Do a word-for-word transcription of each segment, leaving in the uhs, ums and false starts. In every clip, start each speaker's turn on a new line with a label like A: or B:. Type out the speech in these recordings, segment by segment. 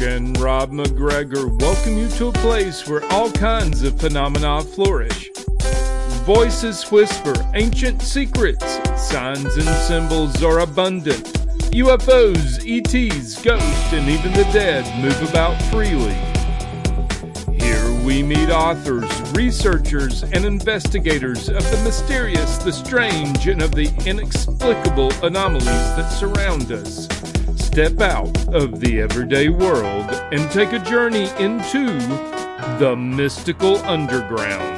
A: and Rob McGregor welcome you to a place where all kinds of phenomena flourish. Voices whisper ancient secrets, signs and symbols are abundant. U F Os, E Ts, ghosts, and even the dead move about freely. Here we meet authors, researchers, and investigators of the mysterious, the strange, and of the inexplicable anomalies that surround us. Step out of the everyday world and take a journey into the mystical underground.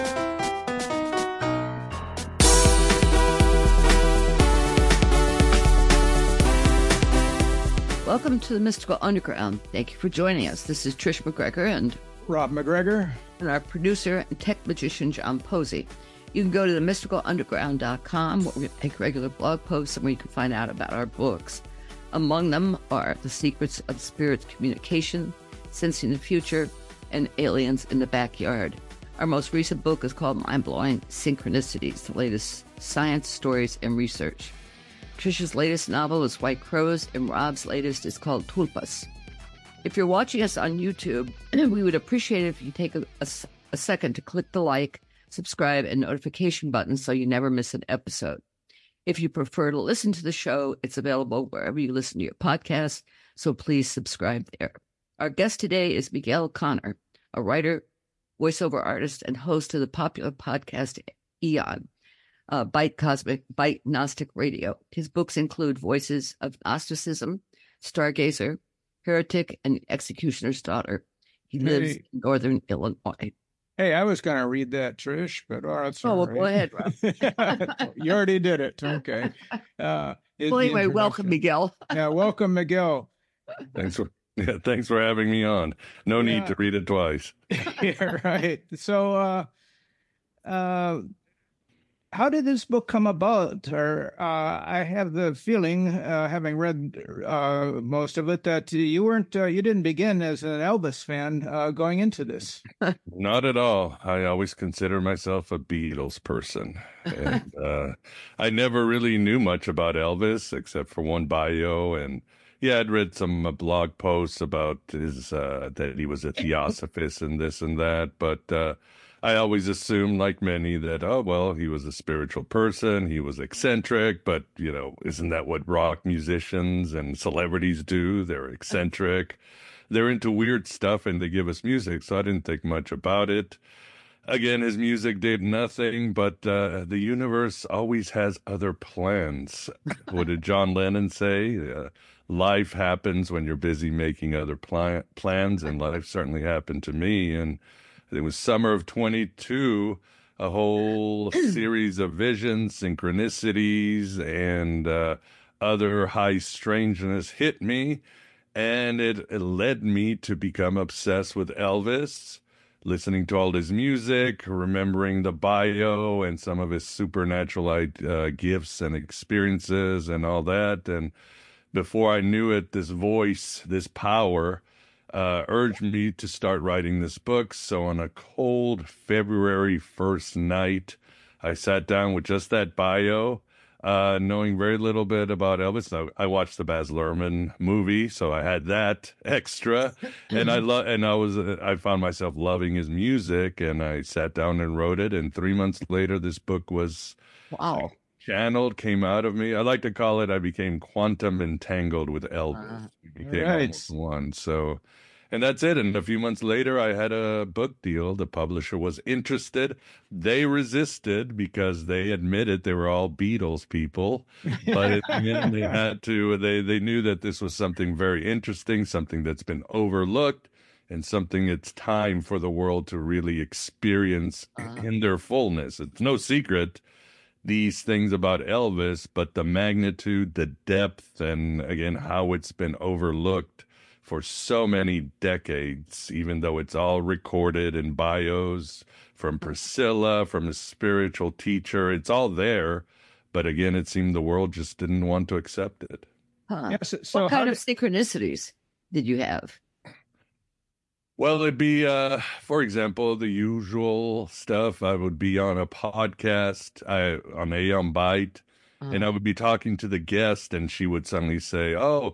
B: Welcome to the Mystical Underground. Thank you for joining us. This is Trish McGregor and
C: Rob McGregor,
B: and our producer and tech magician, John Posey. You can go to the mystical underground dot com, where we make regular blog posts and where you can find out about our books. Among them are The Secrets of Spirit's Communication, Sensing the Future, and Aliens in the Backyard. Our most recent book is called Mind-Blowing Synchronicities, the latest science, stories, and research. Trisha's latest novel is White Crows, and Rob's latest is called Tulpas. If you're watching us on YouTube, we would appreciate it if you take a, a, a second to click the like, subscribe, and notification button so you never miss an episode. If you prefer to listen to the show, it's available wherever you listen to your podcasts, so please subscribe there. Our guest today is Miguel Conner, a writer, voiceover artist, and host of the popular podcast Eon. Uh, Bite Cosmic, Bite Gnostic Radio. His books include Voices of Gnosticism, Stargazer, Heretic, and Executioner's Daughter. He lives
C: hey.
B: in Northern Illinois.
C: Hey, I was going to read that, Trish, but oh, that's
B: oh,
C: all
B: well,
C: right.
B: go ahead, Rob.
C: You already did it. Okay. Uh,
B: well, anyway, welcome, Miguel.
C: yeah, welcome, Miguel.
D: Thanks for yeah, thanks for having me on. No yeah. need to read it twice.
C: yeah, right. So, uh, uh, how did this book come about? Or uh, I have the feeling, uh, having read uh, most of it, that you weren't, uh, you didn't begin as an Elvis fan uh, going into this.
D: Not at all. I always consider myself a Beatles person, and uh, I never really knew much about Elvis except for one bio, and yeah, I'd read some uh, blog posts about his uh, that he was a theosophist and this and that, but. Uh, I always assumed, like many, that, oh, well, he was a spiritual person, he was eccentric, but, you know, isn't that what rock musicians and celebrities do? They're eccentric. They're into weird stuff, and they give us music, so I didn't think much about it. Again, his music did nothing, but uh, the universe always has other plans. What did John Lennon say? Uh, life happens when you're busy making other pl- plans, and life certainly happened to me, and it was summer of twenty-two, a whole series of visions, synchronicities, and uh, other high strangeness hit me, and it, it led me to become obsessed with Elvis, listening to all his music, remembering the bio and some of his supernatural uh, gifts and experiences and all that. And before I knew it, this voice, this power, Uh, urged me to start writing this book. So on a cold February first night, I sat down with just that bio, uh, knowing very little bit about Elvis. I, I watched the Baz Luhrmann movie, so I had that extra, and I lo- and I was uh, I found myself loving his music, and I sat down and wrote it. And three months later, this book was
B: wow.
D: channeled, came out of me. I like to call it, I became quantum entangled with Elvis.
C: Uh,
D: we became
C: right.
D: almost one. So, and that's it. And a few months later, I had a book deal. The publisher was interested. They resisted because they admitted they were all Beatles people. But at the end, they had to, they, they knew that this was something very interesting, something that's been overlooked, and something it's time for the world to really experience uh-huh. in their fullness. It's no secret these things about Elvis, but the magnitude, the depth, and again, how it's been overlooked for so many decades, even though it's all recorded in bios from Priscilla, from a spiritual teacher. It's all there. But again, it seemed the world just didn't want to accept it.
B: Huh. Yeah, so, so what kind did... of synchronicities did you have?
D: Well, it'd be, uh, for example, the usual stuff. I would be on a podcast, I, on Aeon Byte, uh-huh. and I would be talking to the guest, and she would suddenly say, oh,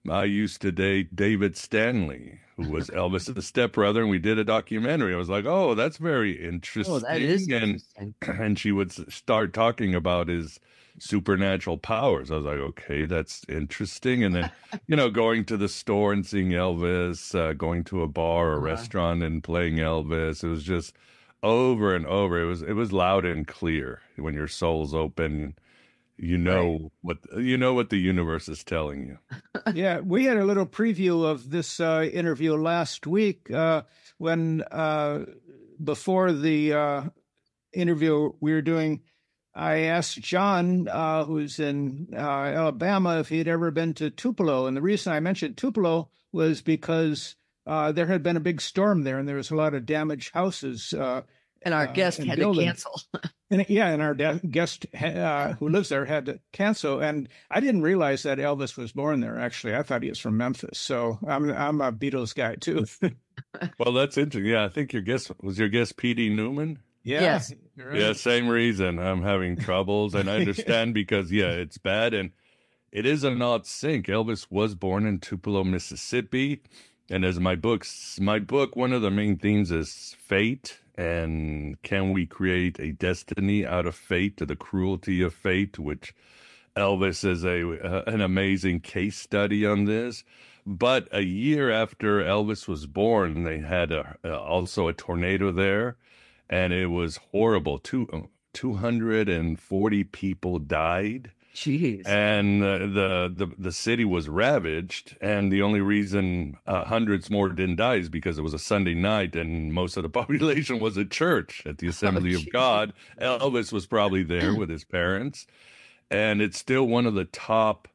D: I used to date David Stanley, who was Elvis's stepbrother, and we did a documentary. I was like, oh, that's very interesting.
B: Oh, that is
D: and
B: interesting.
D: and she would s- start talking about his supernatural powers. I was like, okay, that's interesting. And then, you know, going to the store and seeing Elvis, uh, going to a bar or a
B: Uh-huh.
D: restaurant and playing Elvis. It was just over and over. It was it was loud and clear. When your soul's open, you know what you know what the universe is telling you.
C: Yeah, we had a little preview of this uh, interview last week uh, when uh, before the uh, interview we were doing. I asked John, uh, who's in uh, Alabama, if he'd ever been to Tupelo. And the reason I mentioned Tupelo was because uh, there had been a big storm there and there was a lot of damaged houses. Uh,
B: And our
C: uh,
B: guest
C: and
B: had
C: building.
B: to cancel.
C: and yeah, and our da- guest uh, who lives there had to cancel. And I didn't realize that Elvis was born there, actually. I thought he was from Memphis. So I'm, I'm a Beatles guy, too.
D: Well, that's interesting. Yeah, I think your guest was your guest P D Newman.
C: Yeah.
B: Yes.
C: You're right.
D: Yeah, same reason. I'm having troubles, and I understand because yeah, it's bad, and it is an odd sync. Elvis was born in Tupelo, Mississippi, and as my books, my book, one of the main themes is fate, and can we create a destiny out of fate, to the cruelty of fate, which Elvis is a uh, an amazing case study on this. But a year after Elvis was born, they had a, uh, also a tornado there, and it was horrible. Two, uh, two hundred forty people died,
B: Jeez.
D: and uh, the, the the city was ravaged. And the only reason uh, hundreds more didn't die is because it was a Sunday night, and most of the population was at church at the Assembly
B: Oh,
D: of
B: geez.
D: God. Elvis was probably there with his parents, and it's still one of the top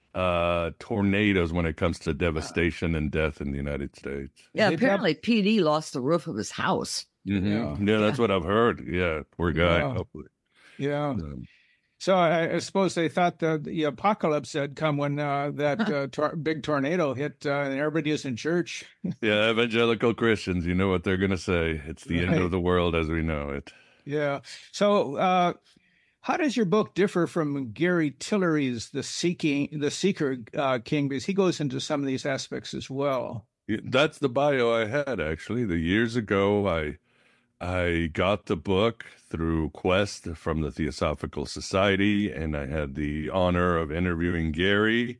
D: uh, tornadoes when it comes to devastation and death in the United States.
B: Yeah,
C: They dropped-
B: apparently P D lost the roof of his house.
D: Mhm.
C: Yeah.
D: Yeah, that's what I've heard. Yeah, poor guy.
C: Yeah.
D: Hopefully.
C: Yeah.
D: Um,
C: So I, I suppose they thought the, the apocalypse had come when uh, that uh, tor- big tornado hit uh, and everybody is in church.
D: yeah, evangelical Christians, you know what they're going to say. It's the end
C: Right.
D: of the world as we know it.
C: Yeah. So uh, how does your book differ from Gary Tillery's The Seeking, The Seeker uh, King? Because he goes into some of these aspects as well.
D: Yeah, that's the bio I had, actually. The years ago, I I got the book through Quest from the Theosophical Society, and I had the honor of interviewing Gary.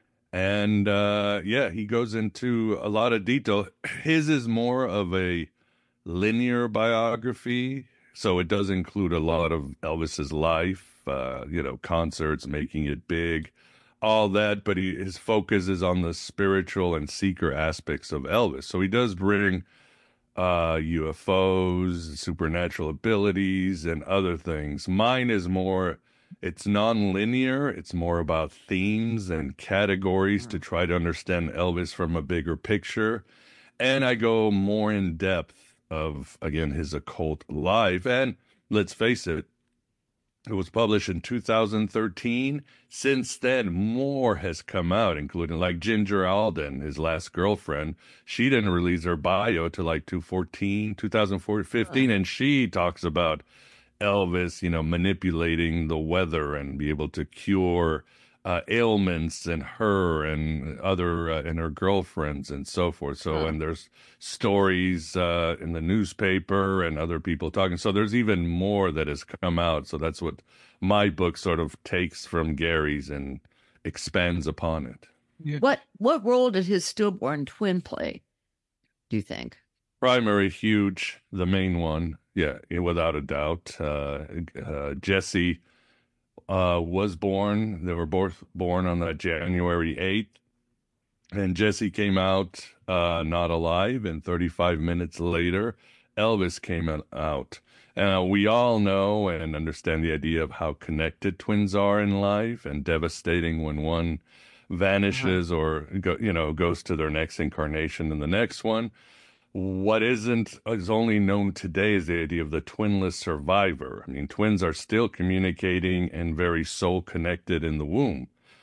D: And uh, yeah, he goes into a lot of detail. His is more of a linear biography, so it does include a lot of Elvis's life, uh, you know, concerts, making it big, all that. But he, his focus is on the spiritual and seeker aspects of Elvis. So he does bring uh, U F Os, supernatural abilities, and other things. Mine is more, it's non-linear. It's more about themes and categories to try to understand Elvis from a bigger picture. And I go more in depth of, again, his occult life. And let's face it, it was published in two thousand thirteen. Since then, more has come out, including like Ginger Alden, his last girlfriend. She didn't release her bio till like two fourteen, two thousand fifteen, and she talks about Elvis, you know, manipulating the weather and be able to cure uh, ailments in her and other uh, and her girlfriends and so forth. So,
B: Huh.
D: and there's stories uh, in the newspaper and other people talking. So there's even more that has come out. So that's what my book sort of takes from Gary's and expands upon it.
B: What what role did his stillborn twin play, do you think?
D: Primary, huge, the main one. Yeah, without a doubt. Uh, uh, Jesse uh, was born. They were both born on that January eighth. And Jesse came out uh, not alive. And thirty-five minutes later, Elvis came out. And uh, we all know and understand the idea of how connected twins are in life, and devastating when one vanishes or go, you know, goes to their next incarnation in the next one. What isn't is only known today is the idea of the twinless survivor. I mean, twins are still communicating and very soul connected in the womb.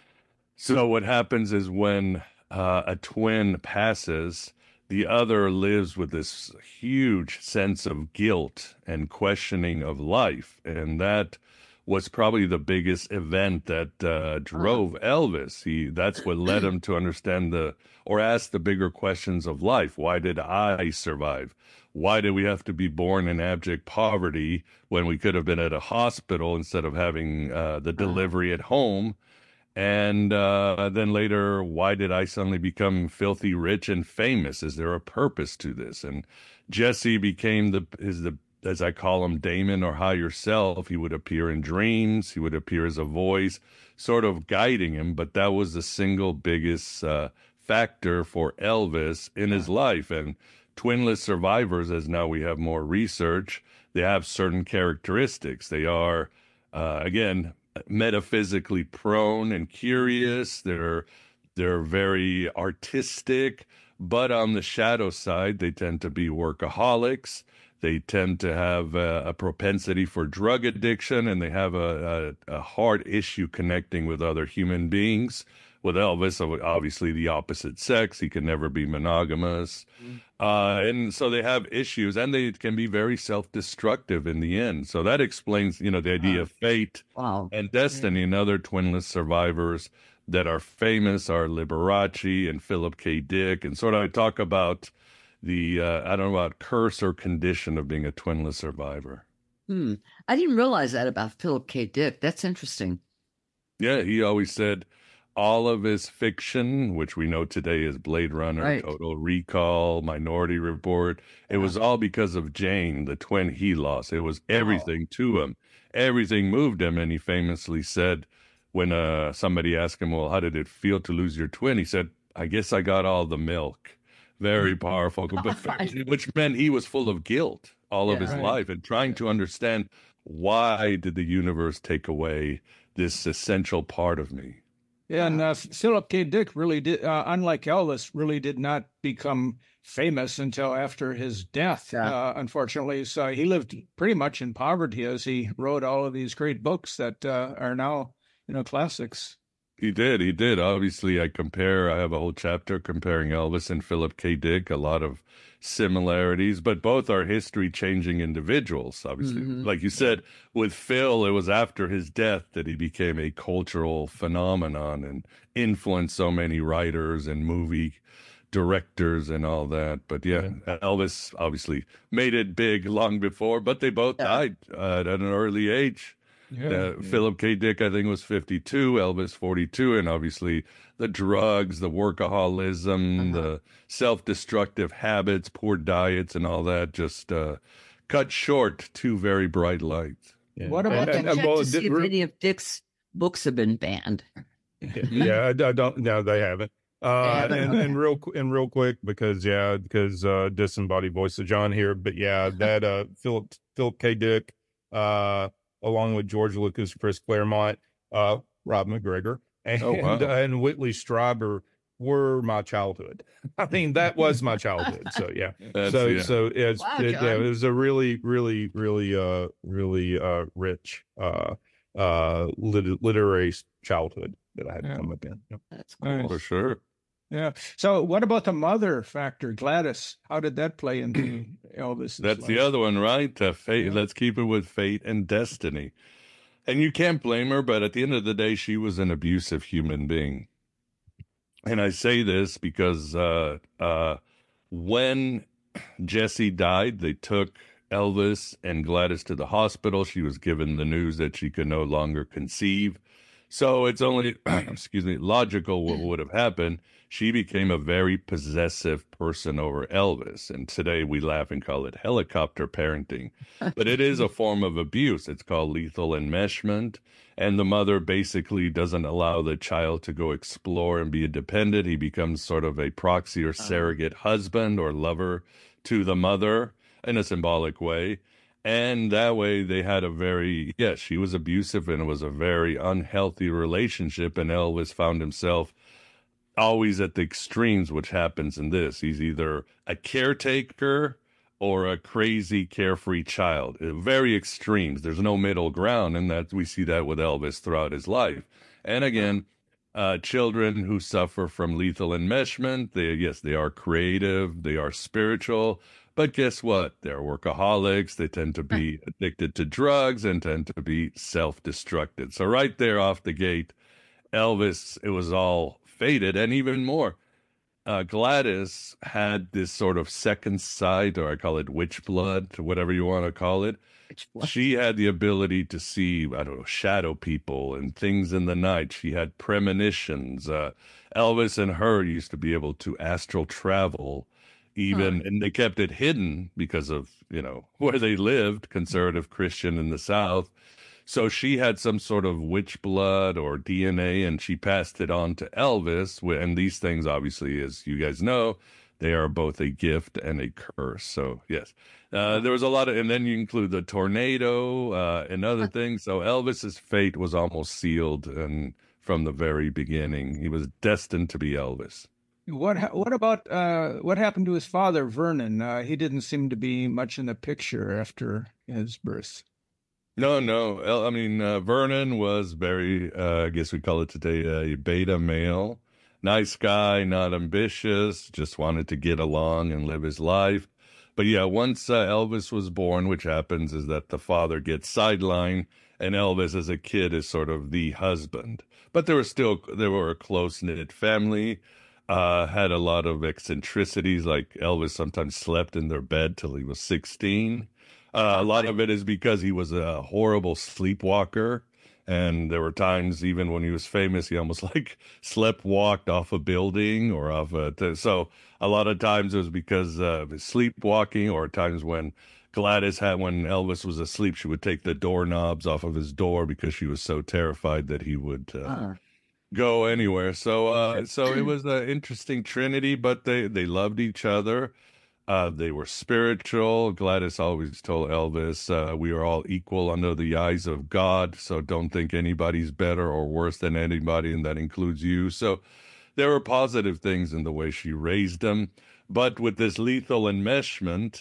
D: So what happens is when uh, a twin passes, the other lives with this huge sense of guilt and questioning of life, and that was probably the biggest event that uh, drove Elvis. He that's what led him to understand the or ask the bigger questions of life. Why did I survive? Why did we have to be born in abject poverty when we could have been at a hospital instead of having uh, the delivery at home? And uh, then later, why did I suddenly become filthy rich and famous? Is there a purpose to this? And Jesse became the is the as I call him, Damon or higher self. He would appear in dreams. He would appear as a voice, sort of guiding him. But that was the single biggest uh, factor for Elvis in his life. And twinless survivors, as now we have more research, they have certain characteristics. They are, uh, again, metaphysically prone and curious. They're they're very artistic, but on the shadow side, they tend to be workaholics. They tend to have a, a propensity for drug addiction, and they have a, a, a hard issue connecting with other human beings. With Elvis, obviously the opposite sex. He can never be monogamous. Mm. Uh, and so they have issues, and they can be very self-destructive in the end. So that explains, you know, the idea of fate
B: wow.
D: and destiny. And other twinless survivors that are famous are Liberace and Philip K. Dick. And sort of I talk about the, uh, I don't know about curse or condition of being a twinless survivor.
B: Hmm. I didn't realize that about Philip K. Dick. That's interesting.
D: Yeah, he always said all of his fiction, which we know today is Blade Runner,
B: right.
D: Total Recall, Minority Report, it yeah. was all because of Jane, the twin he lost. It was everything oh. to him. Everything moved him. And he famously said, when uh, somebody asked him, well, how did it feel to lose your twin? He said, I guess I got all the milk. Very powerful, but which meant he was full of guilt all of yeah, his right. life and trying to understand, why did the universe take away this essential part of me?
C: Yeah, and uh, Philip K. Dick really did, uh, unlike Elvis, really did not become famous until after his death, yeah. uh, unfortunately. So he lived pretty much in poverty as he wrote all of these great books that uh, are now, you know, classics.
D: He did. He did. Obviously, I compare, I have a whole chapter comparing Elvis and Philip K. Dick, a lot of similarities, but both are history-changing individuals, obviously. Mm-hmm. Like you said, with Phil, it was after his death that he became a cultural phenomenon and influenced so many writers and movie directors and all that. But yeah, yeah. Elvis obviously made it big long before, but they both yeah. died uh, at an early age. Yeah, uh, yeah. Philip K. Dick, I think, was fifty-two, Elvis forty-two, and obviously the drugs, the workaholism, uh-huh. the self-destructive habits, poor diets, and all that just uh, cut short two very bright lights.
B: Yeah. What about and, and, check well, to see if any of Dick's books have been banned?
E: Yeah, I don't. No, they haven't. Uh, and, and real and real quick, because yeah, because uh, disembodied voice of John here, but yeah, that uh, Philip Philip K. Dick. Uh, along with George Lucas, Chris Claremont, uh, Rob McGregor, and, oh, wow. uh, and Whitley Strieber were my childhood. I mean, that was my childhood. So yeah, That's, so yeah. so it's wow, it, yeah, it was a really, really, really, uh, really uh, rich uh, uh, lit- literary childhood that I had yeah. to come up in. Yep.
B: That's cool
D: for sure.
C: Yeah. So what about the mother factor, Gladys? How did that play into Elvis?
D: That's
C: life?
D: the other one, right? Uh, fate. Yeah. Let's keep it with fate and destiny. And you can't blame her, but at the end of the day, she was an abusive human being. And I say this because uh, uh, when Jesse died, they took Elvis and Gladys to the hospital. She was given the news that she could no longer conceive. So it's only, excuse me, logical what would have happened. She became a very possessive person over Elvis. And today we laugh and call it helicopter parenting. But it is a form of abuse. It's called lethal enmeshment. And the mother basically doesn't allow the child to go explore and be independent. He becomes sort of a proxy or surrogate husband or lover to the mother in a symbolic way. And that way they had a very, yes, she was abusive and it was a very unhealthy relationship. And Elvis found himself always at the extremes, which happens in this. He's either a caretaker or a crazy, carefree child. Very extremes. There's no middle ground. And that we see that with Elvis throughout his life. And again, uh, children who suffer from lethal enmeshment, they, yes, they are creative, they are spiritual, But guess what? They're workaholics. They tend to be addicted to drugs and tend to be self-destructed. So right there off the gate, Elvis, it was all faded. And even more, uh, Gladys had this sort of second sight, or I call it witch blood, whatever you want to call it. She had the ability to see, I don't know, shadow people and things in the night. She had premonitions. Uh, Elvis and her used to be able to astral travel even, huh. and they kept it hidden because of, you know, where they lived, conservative Christian in the South. So she had some sort of witch blood or D N A, and she passed it on to Elvis. And these things, obviously, as you guys know, they are both a gift and a curse. So, yes, uh, there was a lot of, and then you include the tornado uh, and other things. So Elvis's fate was almost sealed, and from the very beginning, he was destined to be Elvis.
C: What what about uh, what happened to his father, Vernon? Uh, he didn't seem to be much in the picture after his birth.
D: No, no. I mean, uh, Vernon was very, uh, I guess we call it today, a beta male. Nice guy, not ambitious, just wanted to get along and live his life. But yeah, once uh, Elvis was born, which happens is that the father gets sidelined, and Elvis as a kid is sort of the husband. But there was still, they were a close-knit family, uh, had a lot of eccentricities, like Elvis sometimes slept in their bed till he was sixteen. Uh, a lot of it is because he was a horrible sleepwalker. And there were times, even when he was famous, he almost like slept walked off a building or off a. T- so a lot of times it was because of his sleepwalking, or times when Gladys had, when Elvis was asleep, she would take the doorknobs off of his door because she was so terrified that he would uh, uh. go anywhere. So, uh, so it was an interesting trinity, but they they loved each other. Uh, they were spiritual. Gladys always told Elvis, uh, we are all equal under the eyes of God, so don't think anybody's better or worse than anybody, and that includes you. So there were positive things in the way she raised them. But with this lethal enmeshment,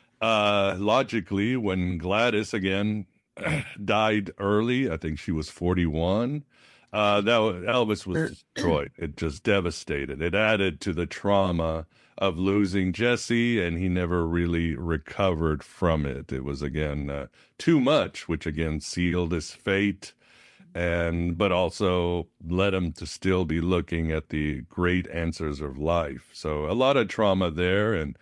D: uh, logically, when Gladys, again, died early, I think she was forty-one, uh, that was, Elvis was destroyed. It just devastated. It added to the trauma of losing Jesse, and he never really recovered from it. It was, again, uh, too much, which, again, sealed his fate, and but also led him to still be looking at the great answers of life. So a lot of trauma there, and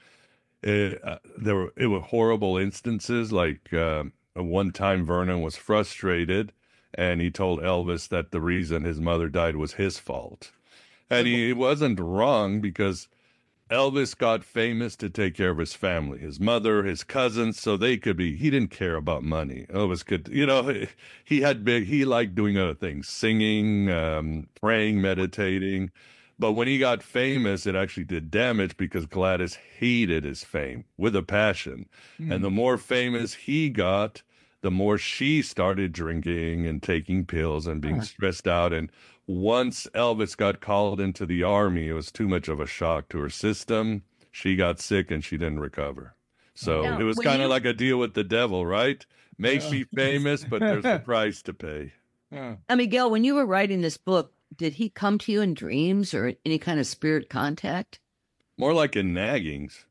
D: it, uh, there were, it were horrible instances, like uh, one time Vernon was frustrated, and he told Elvis that the reason his mother died was his fault. And he wasn't wrong, because Elvis got famous to take care of his family, his mother, his cousins, so they could be, he didn't care about money. Elvis could, you know, he had big, he liked doing other things, singing, um, praying, meditating. But when he got famous, it actually did damage, because Gladys hated his fame with a passion. Mm. And the more famous he got, the more she started drinking and taking pills and being uh-huh. stressed out. And once Elvis got called into the army, it was too much of a shock to her system. She got sick and she didn't recover. So now, it was kind of you... like a deal with the devil, right? Make me famous, but there's a price to pay.
B: Yeah. Now, Miguel, when you were writing this book, did he come to you in dreams or any kind of spirit contact?
D: More like in naggings.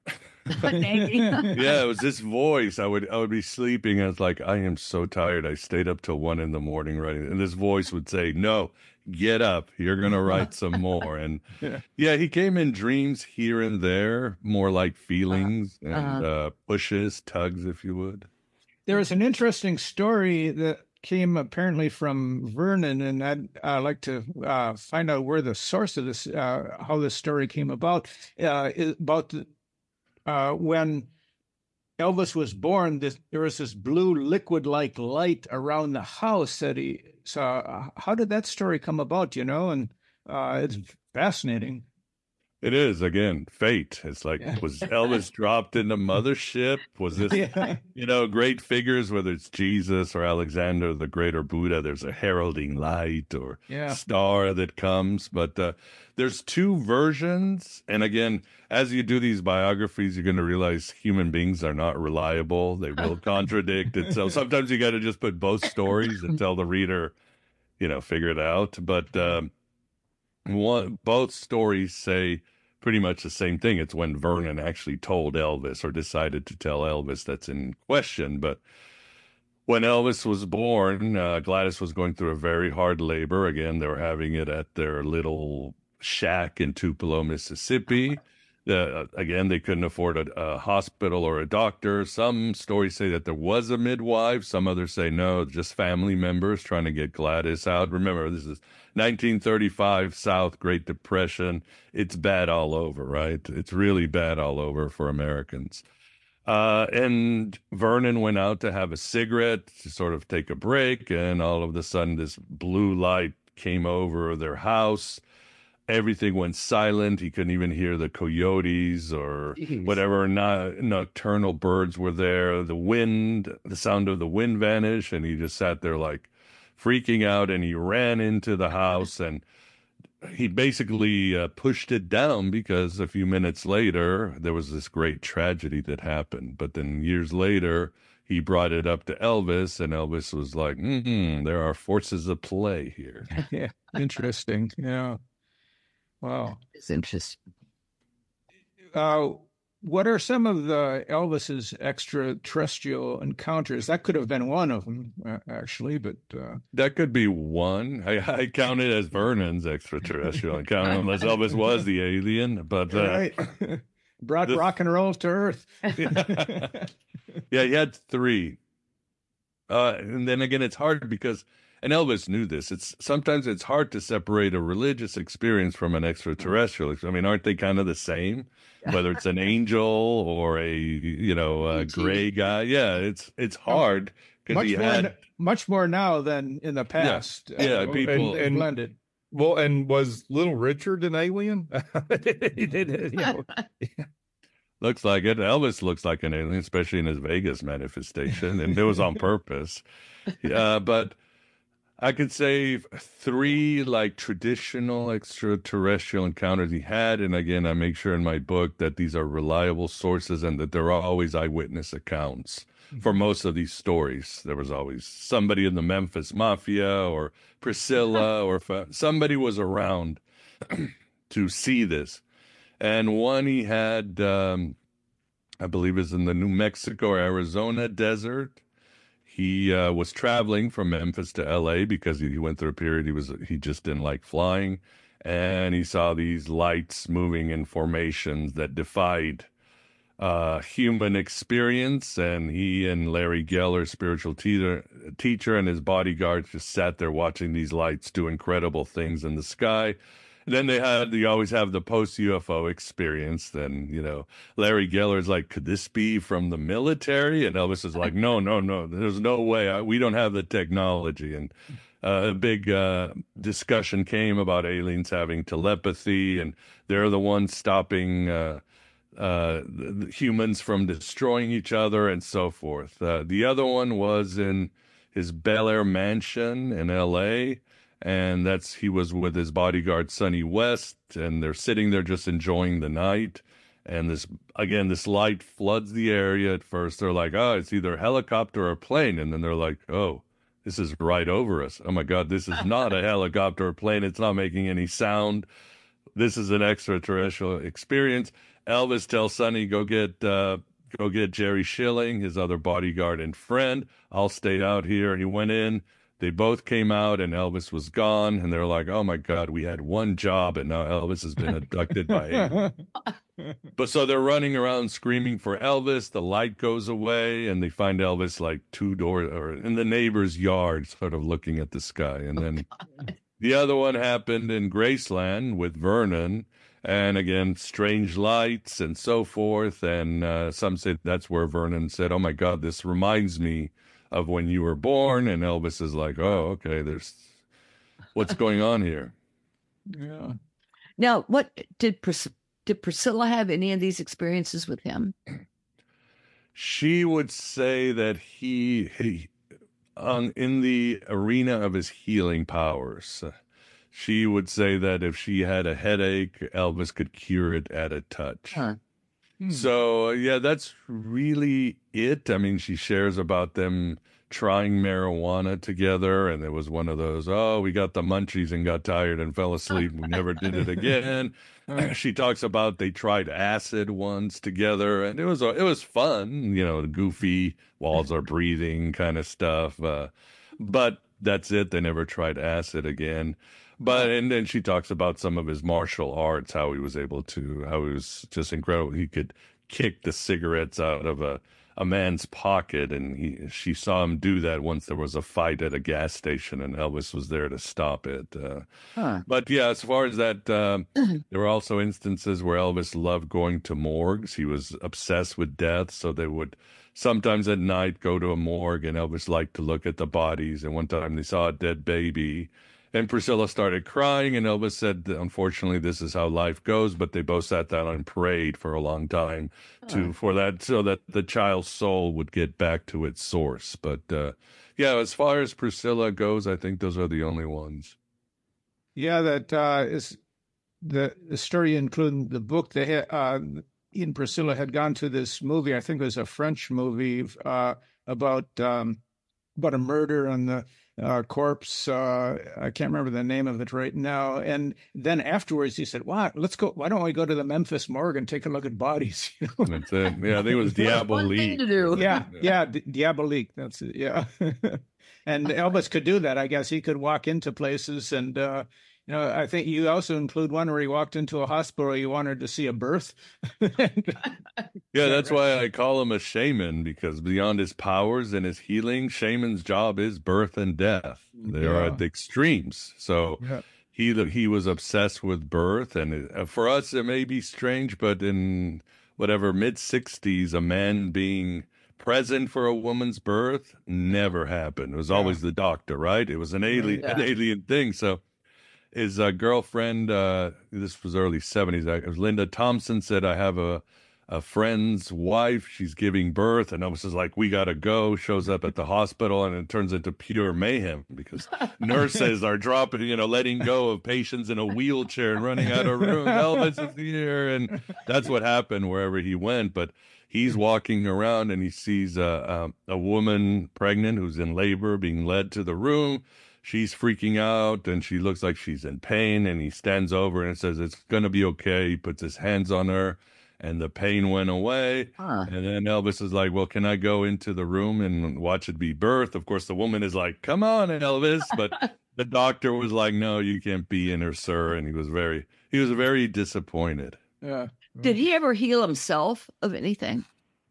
D: Yeah, it was this voice. I would I would be sleeping, and it's like, I am so tired. I stayed up till one in the morning writing. And this voice would say, no, get up. You're going to write some more. And yeah. yeah, he came in dreams here and there, more like feelings uh, and uh, uh, pushes, tugs, if you would.
C: There was an interesting story that came apparently from Vernon, and I'd uh, like to uh, find out where the source of this, uh, how this story came about, uh, about the Uh, when Elvis was born, this, there was this blue liquid-like light around the house that he saw. How did that story come about, you know? And uh, it's fascinating.
D: It is, again, fate. It's like, yeah. Was Elvis dropped in the mothership? Was this, yeah. you know, great figures, whether it's Jesus or Alexander the Great or Buddha, there's a heralding light or yeah. star that comes. But uh, there's two versions. And again, as you do these biographies, you're going to realize human beings are not reliable. They will contradict it. So sometimes you got to just put both stories and tell the reader, you know, figure it out. But um, one, both stories say pretty much the same thing. It's when Vernon actually told Elvis or decided to tell Elvis that's in question. But when Elvis was born, uh, Gladys was going through a very hard labor. Again, they were having it at their little shack in Tupelo, Mississippi. Uh, again, they couldn't afford a, a hospital or a doctor. Some stories say that there was a midwife. Some others say no, just family members trying to get Gladys out. Remember, this is nineteen thirty-five South, Great Depression. It's bad all over, right? It's really bad all over for Americans. Uh, and Vernon went out to have a cigarette to sort of take a break, and all of a sudden this blue light came over their house. Everything went silent. He couldn't even hear the coyotes or Jeez. whatever no- nocturnal birds were there. The wind, the sound of the wind vanished, and he just sat there like freaking out, and he ran into the house, and he basically uh, pushed it down because a few minutes later, there was this great tragedy that happened. But then years later, he brought it up to Elvis, and Elvis was like, mm-hmm, there are forces at play here.
C: Yeah, interesting. Yeah. Wow.
B: It's interesting.
C: Uh, what are some of the Elvis's extraterrestrial encounters? That could have been one of them, uh, actually, but uh...
D: that could be one. I, I count it as Vernon's extraterrestrial encounter, unless Elvis was the alien. But uh,
C: right. brought the... rock and roll to Earth.
D: Yeah, he had three. Uh, and then again, it's hard because. And Elvis knew this. It's sometimes it's hard to separate a religious experience from an extraterrestrial. I mean, aren't they kind of the same? Whether it's an angel or a you know a gray guy, yeah, it's it's hard because
C: much
D: he
C: more
D: had
C: much more now than in the past.
D: Yeah, yeah
C: uh,
D: people
C: and, and blended.
E: Well, and was Little Richard an alien?
C: He did, you know.
D: Looks like it. Elvis looks like an alien, especially in his Vegas manifestation, and it was on purpose. Uh, but. I could say three like traditional extraterrestrial encounters he had. And again, I make sure in my book that these are reliable sources and that there are always eyewitness accounts for most of these stories. There was always somebody in the Memphis Mafia or Priscilla or somebody was around to see this. And one he had, um, I believe is in the New Mexico or Arizona desert. He uh, was traveling from Memphis to L A because he went through a period he was he just didn't like flying, and he saw these lights moving in formations that defied uh, human experience. And he and Larry Geller, spiritual teacher, teacher, and his bodyguards just sat there watching these lights do incredible things in the sky. Then they had, you always have the post-U F O experience. Then, you know, Larry Geller's like, could this be from the military? And Elvis is like, no, no, no, there's no way. I, we don't have the technology. And uh, a big uh, discussion came about aliens having telepathy, and they're the ones stopping uh, uh, the, the humans from destroying each other and so forth. Uh, the other one was in his Bel Air mansion in L A, and that's he was with his bodyguard Sonny West, and they're sitting there just enjoying the night. And this again, this light floods the area. At first, they're like, "Oh, it's either a helicopter or a plane," and then they're like, "Oh, this is right over us. Oh my God, this is not a helicopter or plane. It's not making any sound. This is an extraterrestrial experience." Elvis tells Sonny, "Go get." Uh, Go get Jerry Schilling, his other bodyguard and friend. I'll stay out here. He went in. They both came out, and Elvis was gone. And they're like, "Oh my God, we had one job, and now Elvis has been abducted by aliens." But so they're running around screaming for Elvis. The light goes away, and they find Elvis like two doors or in the neighbor's yard, sort of looking at the sky. And then the other one happened in Graceland with Vernon. And again, strange lights and so forth. And uh, some say that's where Vernon said, "Oh my God, this reminds me of when you were born." And Elvis is like, "Oh, okay, there's what's going on here."
C: Yeah.
B: Now, what did Pris- did Priscilla have any of these experiences with him?
D: She would say that he, he on in the arena of his healing powers, uh, she would say that if she had a headache, Elvis could cure it at a touch.
B: Huh.
D: So, uh, yeah, that's really it. I mean, she shares about them trying marijuana together, and it was one of those, oh, we got the munchies and got tired and fell asleep. We never did it again. She talks about they tried acid once together, and it was it was fun, you know, goofy walls are breathing kind of stuff. Uh, but that's it. They never tried acid again. But and then she talks about some of his martial arts, how he was able to, how he was just incredible. He could kick the cigarettes out of a a man's pocket, and he she saw him do that once there was a fight at a gas station, and Elvis was there to stop it. Uh, huh. But yeah, as far as that, uh, there were also instances where Elvis loved going to morgues. He was obsessed with death, so they would sometimes at night go to a morgue, and Elvis liked to look at the bodies. And one time they saw a dead baby, and Priscilla started crying, and Elvis said, unfortunately, this is how life goes. But they both sat down and prayed for a long time to oh. for that, so that the child's soul would get back to its source. But uh, yeah, as far as Priscilla goes, I think those are the only ones.
C: Yeah, that uh, is the, the story, including the book. They had, uh, he and Priscilla had gone to this movie. I think it was a French movie uh, about um, about a murder on the Uh, corpse. Uh, I can't remember the name of it right now. And then afterwards, he said, "Wow, let's go. Why don't we go to the Memphis morgue and take a look at bodies?" You know?
D: That's it. Yeah, I think it was Diabolique.
B: to do.
C: Yeah, yeah, Di- Diabolique. That's it. Yeah. And Elvis could do that. I guess he could walk into places, and uh, you know, I think you also include one where he walked into a hospital. He wanted to see a birth.
D: Yeah, that's why I call him a shaman, because beyond his powers and his healing, shaman's job is birth and death. They yeah. are at the extremes. So yeah. he he was obsessed with birth, and it, for us it may be strange, but in whatever mid sixties, a man being present for a woman's birth never happened. It was always yeah. the doctor, right? It was an alien yeah. an alien thing. So his uh, girlfriend, uh, this was early seventies, it was Linda Thompson, said, I have a a friend's wife, she's giving birth, and Elvis is like, we gotta go, shows up at the hospital, and it turns into pure mayhem because nurses are dropping, you know, letting go of patients in a wheelchair and running out of room. Elvis is here, and that's what happened wherever he went. But he's walking around and he sees a, a, a woman pregnant who's in labor being led to the room. She's freaking out, and she looks like she's in pain, and he stands over and says, it's gonna be okay. He puts his hands on her, and the pain went away. Huh. And then Elvis is like, well, can I go into the room and watch it be birth? Of course, the woman is like, come on, Elvis. But the doctor was like, no, you can't be in her, sir. And he was very, he was very disappointed.
C: Yeah.
B: Did he ever heal himself of anything?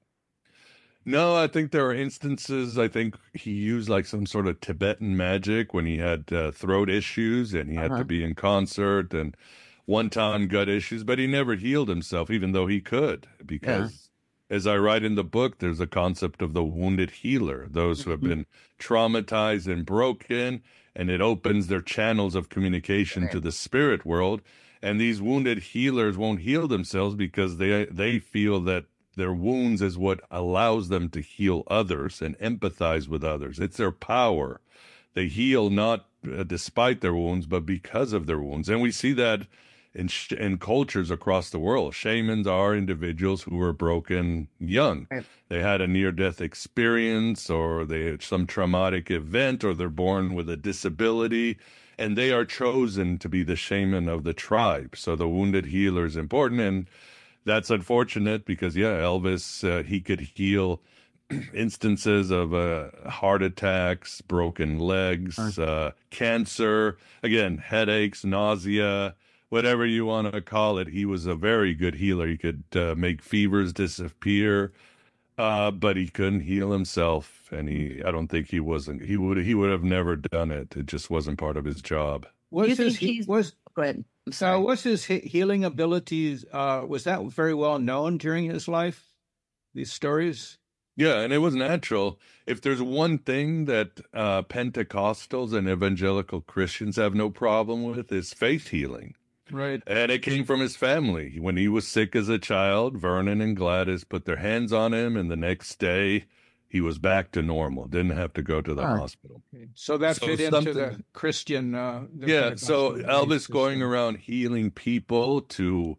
D: No, I think there are instances, I think he used like some sort of Tibetan magic when he had uh, throat issues, and he had uh-huh. to be in concert, and one-time gut issues, but he never healed himself, even though he could, because yeah. as I write in the book, there's a concept of the wounded healer, those who have been traumatized and broken, and it opens their channels of communication right. to the spirit world. And these wounded healers won't heal themselves because they they feel that their wounds is what allows them to heal others and empathize with others. It's their power. They heal not uh, despite their wounds, but because of their wounds. And we see that In, sh- in cultures across the world. Shamans are individuals who were broken young. Right. They had a near-death experience, or they had some traumatic event, or they're born with a disability, and they are chosen to be the shaman of the tribe. So the wounded healer is important, and that's unfortunate because, yeah, Elvis, uh, he could heal instances of uh, heart attacks, broken legs, uh, cancer, again, headaches, nausea, whatever you want to call it. He was a very good healer. He could uh, make fevers disappear, uh, but he couldn't heal himself. And he, I don't think he wasn't, he would, he would have never done it. It just wasn't part of his job.
C: Was his, he, was,
B: go ahead. I'm sorry.
C: Uh, was his he- healing abilities, uh, was that very well known during his life? These stories?
D: Yeah, and it was natural. If there's one thing that uh, Pentecostals and evangelical Christians have no problem with, is faith healing.
C: Right.
D: And it came from his family. When he was sick as a child, Vernon and Gladys put their hands on him, and the next day he was back to normal. Didn't have to go to the oh. hospital.
C: Okay. So that so fit into the Christian. Uh, the
D: yeah. So Elvis going around healing people to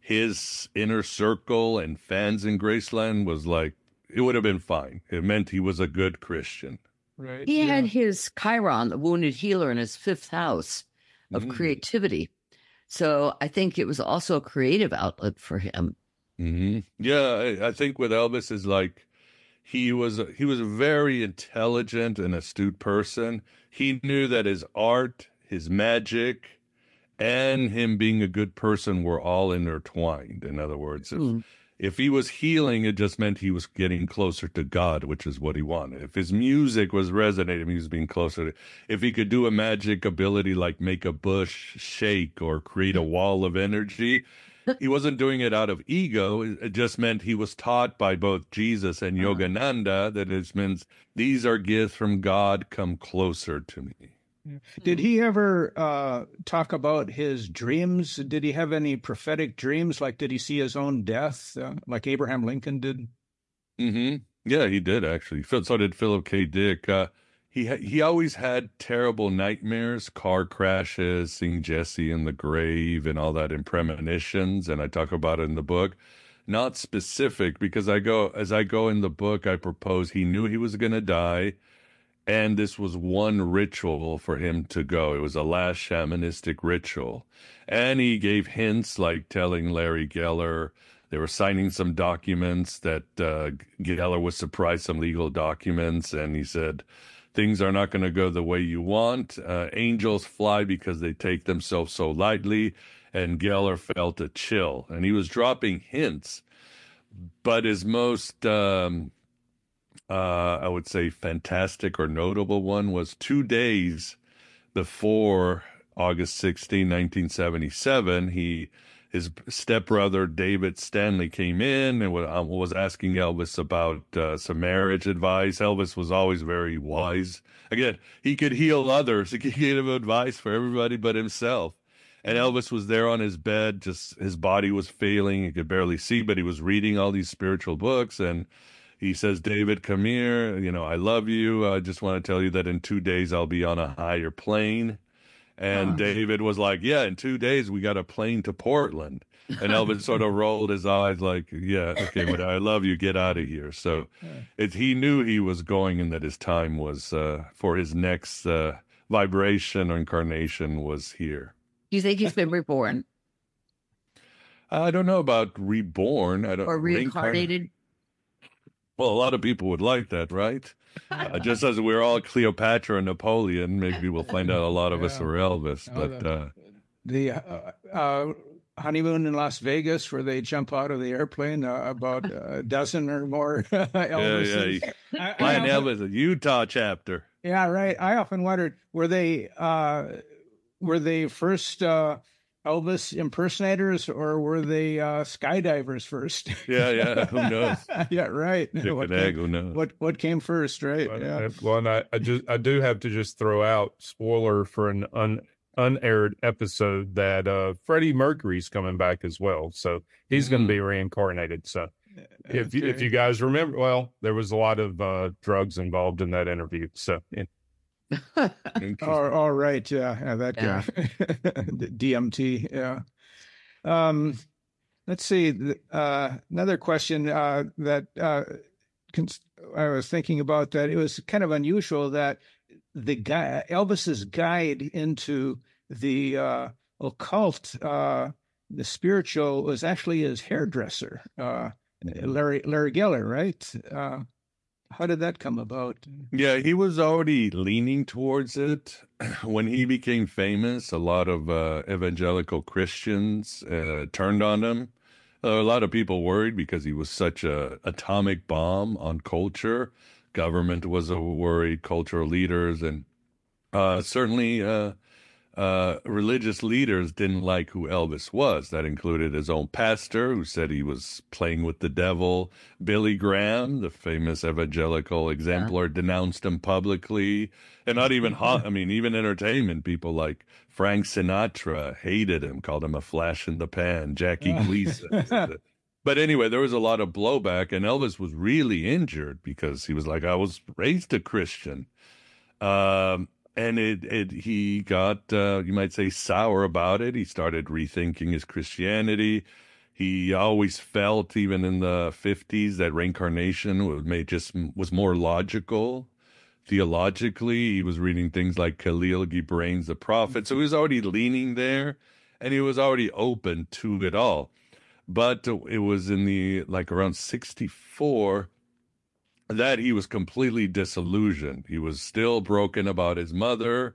D: his inner circle and fans in Graceland was like, it would have been fine. It meant he was a good Christian.
C: Right.
B: He
C: Yeah.
B: had his Chiron, the wounded healer, in his fifth house of
D: Mm.
B: creativity. So I think it was also a creative outlet for him.
D: hmm Yeah, I, I think with Elvis is like he was a, he was a very intelligent and astute person. He knew that his art, his magic, and him being a good person were all intertwined. In other words, if
B: Hmm.
D: if he was healing, it just meant he was getting closer to God, which is what he wanted. If his music was resonating, he was being closer to. If he could do a magic ability like make a bush shake or create a wall of energy, he wasn't doing it out of ego. It it just meant he was taught by both Jesus and
B: Uh-huh.
D: Yogananda that it means these are gifts from God. Come closer to me.
C: Did he ever uh, talk about his dreams? Did he have any prophetic dreams? Like, did he see his own death, uh, like Abraham Lincoln did?
D: Mm-hmm. Yeah, he did actually. Phil- So did Philip K. Dick. Uh, he ha- he always had terrible nightmares, car crashes, seeing Jesse in the grave, and all that, and premonitions. And I talk about it in the book. Not specific because I go as I go in the book. I propose he knew he was going to die, and this was one ritual for him to go. It was a last shamanistic ritual, and he gave hints like telling Larry Geller. They were signing some documents that uh, Geller was surprised, some legal documents, and he said, things are not going to go the way you want. Uh, angels fly because they take themselves so lightly, and Geller felt a chill. And he was dropping hints, but his most, um, uh, I would say, fantastic or notable one was two days before August sixteenth, nineteen seventy-seven, he his stepbrother David Stanley came in and was asking Elvis about uh, some marriage advice. Elvis was always very wise. Again, he could heal others. He could give advice for everybody but himself. And Elvis was there on his bed, just his body was failing. He could barely see, but he was reading all these spiritual books. And he says, David, come here. You know, I love you. I just want to tell you that in two days I'll be on a higher plane. And
C: Huh.
D: David was like, yeah, in two days we got a plane to Portland. And Elvis sort of rolled his eyes like, yeah, okay, but I love you. Get out of here. So it, he knew he was going and that his time was uh, for his next uh, vibration or incarnation was here.
B: Do you think he's been reborn
D: I don't know about reborn. I don't
B: or reincarnated?
D: Well, a lot of people would like that, right? Uh, just as we're all Cleopatra and Napoleon, maybe we'll find out a lot of us
C: Yeah.
D: are Elvis.
C: Oh,
D: But
C: the-
D: uh,
C: The uh, uh, honeymoon in Las Vegas, where they jump out of the airplane, uh, about a dozen or more Elvises.
D: yeah,
C: I- I
D: Lion
C: often-
D: Elvis, a Utah chapter.
C: Yeah, right. I often wondered, were they uh, were they first uh, Elvis impersonators, or were they uh, skydivers first?
D: Yeah, yeah. Who knows?
C: Yeah, right.
D: Chicken
C: What
D: egg.
C: came,
D: Who knows?
C: what what came first, right?
E: Well,
C: Yeah.
E: uh, well, and I, I just I do have to just throw out spoiler for an un, unaired episode that uh Freddie Mercury's coming back as well, so he's going
D: Mm.
E: to be reincarnated. So if you, if
C: Okay.
E: you guys remember, well, there was a lot of uh drugs involved in that interview. So and
D: Interesting.
C: Oh, all right. Yeah, yeah, that guy. D M T. Yeah. Um, let's see. th- Uh, another question uh, that uh, cons- I was thinking about, that it was kind of unusual that the guy Elvis's guide into the uh, occult, uh, the spiritual, was actually his hairdresser, uh, Larry Larry Geller, right? Uh, how did that come about?
D: Yeah, he was already leaning towards it. When he became famous, a lot of uh, evangelical Christians uh, turned on him. Uh, a lot of people worried because he was such a atomic bomb on culture. Government was uh, worried, cultural leaders, and uh, certainly uh, uh, religious leaders didn't like who Elvis was. That included his own pastor, who said he was playing with the devil. Billy Graham, the famous evangelical exemplar, denounced him publicly. And not even, ho- I mean, even entertainment people like Frank Sinatra hated him, called him a flash in the pan. Jackie Gleason. But anyway, there was a lot of blowback, and Elvis was really injured because he was like, I was raised a Christian. Um, and it, it, he got, uh, you might say, sour about it. He started rethinking his Christianity. He always felt, even in the fifties, that reincarnation was made just was more logical theologically. He was reading things like Khalil Gibran's The Prophet. So he was already leaning there, and he was already open to it all. But it was in the, like around sixty-four, that he was completely disillusioned. He was still broken about his mother.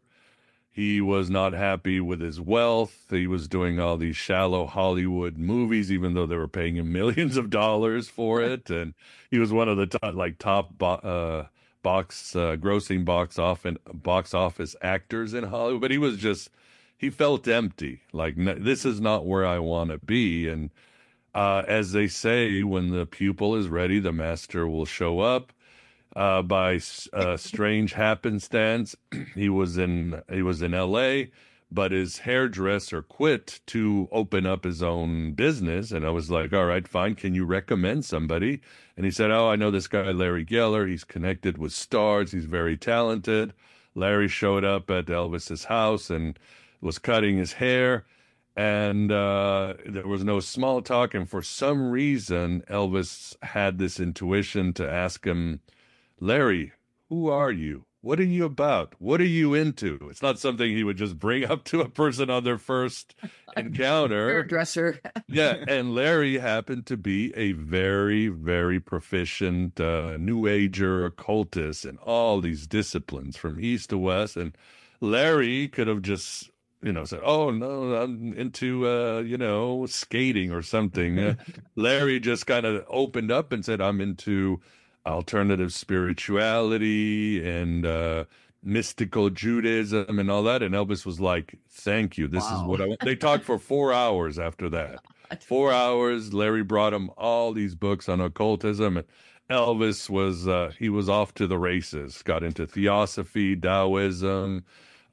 D: He was not happy with his wealth. He was doing all these shallow Hollywood movies, even though they were paying him millions of dollars for it. And he was one of the top, like top bo- uh, box uh, grossing box off and box office actors in Hollywood. But he was just, he felt empty. Like, this is not where I want to be. And uh, as they say, when the pupil is ready, the master will show up. Uh, by uh, strange happenstance, he was in he was in L A, but his hairdresser quit to open up his own business. And I was like, all right, fine. Can you recommend somebody? And he said, oh, I know this guy, Larry Geller. He's connected with stars. He's very talented. Larry showed up at Elvis's house and was cutting his hair. And uh, there was no small talk. And for some reason, Elvis had this intuition to ask him, Larry, who are you? What are you about? What are you into? It's not something he would just bring up to a person on their first encounter.
B: Hairdresser.
D: Yeah, and Larry happened to be a very, very proficient uh, New Ager occultist in all these disciplines from east to west. And Larry could have just, you know, said, oh, no, I'm into, uh, you know, skating or something. Uh, Larry just kind of opened up and said, I'm into alternative spirituality and uh, mystical Judaism and all that. And Elvis was like, thank you. This wow. is what I want. They talked for four hours after that. Four hours. Larry brought him all these books on occultism. And Elvis was, uh, he was off to the races, got into theosophy, Taoism,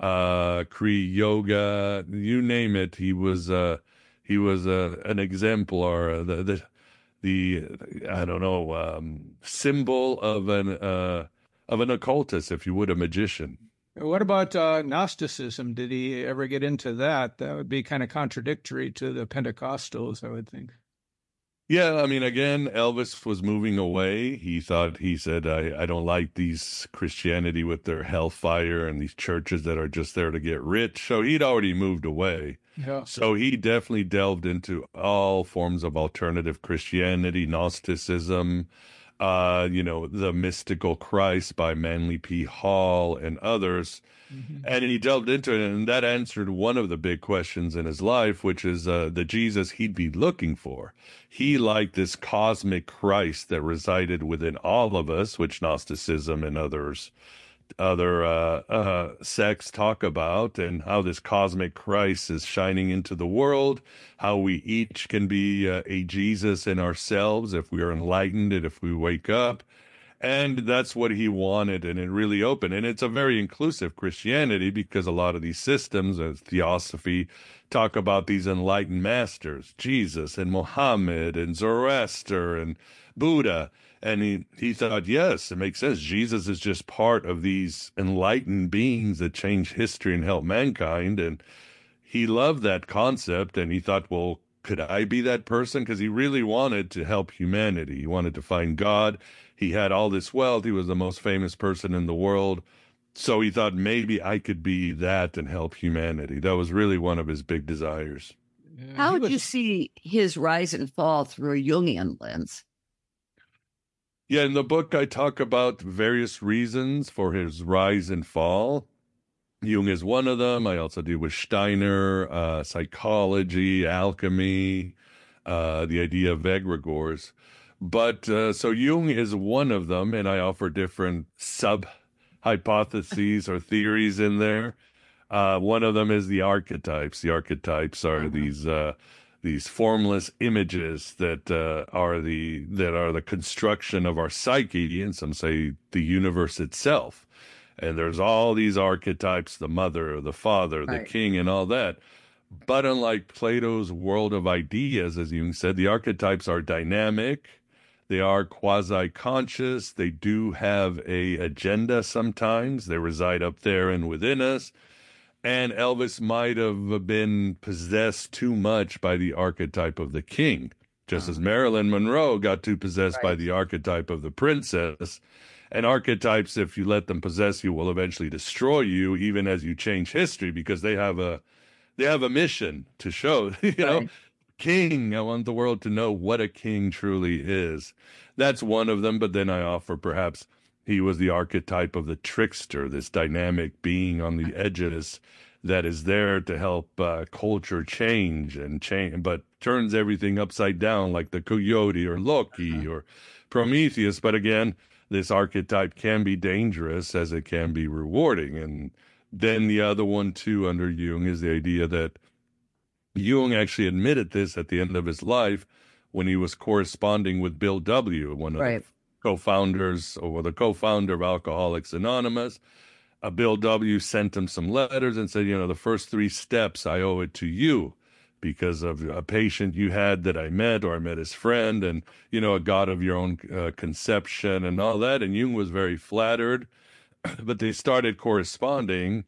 D: uh, Kriya yoga, you name it. He was, uh, he was uh, an exemplar. The, the, the I don't know um, symbol of an uh, of an occultist, if you would, a magician.
C: What about uh, Gnosticism? Did he ever get into that? That would be kind of contradictory to the Pentecostals, I would think.
D: Yeah, I mean, again, Elvis was moving away. He thought, he said, I, I don't like these Christianity with their hellfire and these churches that are just there to get rich. So he'd already moved away. Yeah. So he definitely delved into all forms of alternative Christianity, Gnosticism, uh, you know, the Mystical Christ by Manly P. Hall and others. Mm-hmm. And he delved into it, and that answered one of the big questions in his life, which is uh, the Jesus he'd be looking for. He liked this cosmic Christ that resided within all of us, which Gnosticism and others, other uh, uh, sects talk about, and how this cosmic Christ is shining into the world, how we each can be uh, a Jesus in ourselves if we are enlightened and if we wake up. And that's what he wanted, and it really opened. And it's a very inclusive Christianity, because a lot of these systems of theosophy talk about these enlightened masters, Jesus and Muhammad and Zoroaster and Buddha. And he, he thought, yes, it makes sense. Jesus is just part of these enlightened beings that change history and help mankind. And he loved that concept, and he thought, well, could I be that person? Because he really wanted to help humanity. He wanted to find God. He had all this wealth. He was the most famous person in the world. So he thought, maybe I could be that and help humanity. That was really one of his big desires.
B: How would
C: was...
B: you see his rise and fall through a Jungian lens?
D: Yeah, in the book, I talk about various reasons for his rise and fall. Jung is one of them. I also deal with Steiner, uh, psychology, alchemy, uh, the idea of egregores. But uh, so Jung is one of them, and I offer different sub-hypotheses or theories in there. Uh, one of them is the archetypes. The archetypes are mm-hmm. these uh, these formless images that uh, are the that are the construction of our psyche, and some say the universe itself. And there's all these archetypes: the mother, the father, right. the king, and all that. But unlike Plato's world of ideas, as Jung said, the archetypes are dynamic. They are quasi-conscious. They do have a agenda sometimes. They reside up there and within us. And Elvis might have been possessed too much by the archetype of the king, just as Marilyn Monroe got too possessed right. by the archetype of the princess. And archetypes, if you let them possess you, will eventually destroy you, even as you change history, because they have a they have a mission to show. You know,
B: Right.
D: king. I want the world to know what a king truly is. That's one of them. But then I offer perhaps he was the archetype of the trickster, this dynamic being on the edges that is there to help uh, culture change and change, but turns everything upside down, like the coyote or Loki or Prometheus. But again, this archetype can be dangerous as it can be rewarding. And then the other one too under Jung is the idea that Jung actually admitted this at the end of his life when he was corresponding with Bill W., one of
B: Right.
D: the co-founders or the co-founder of Alcoholics Anonymous. Uh, Bill W. sent him some letters and said, you know, the first three steps, I owe it to you because of a patient you had that I met, or I met his friend, and, you know, a God of your own uh, conception and all that. And Jung was very flattered, but they started corresponding.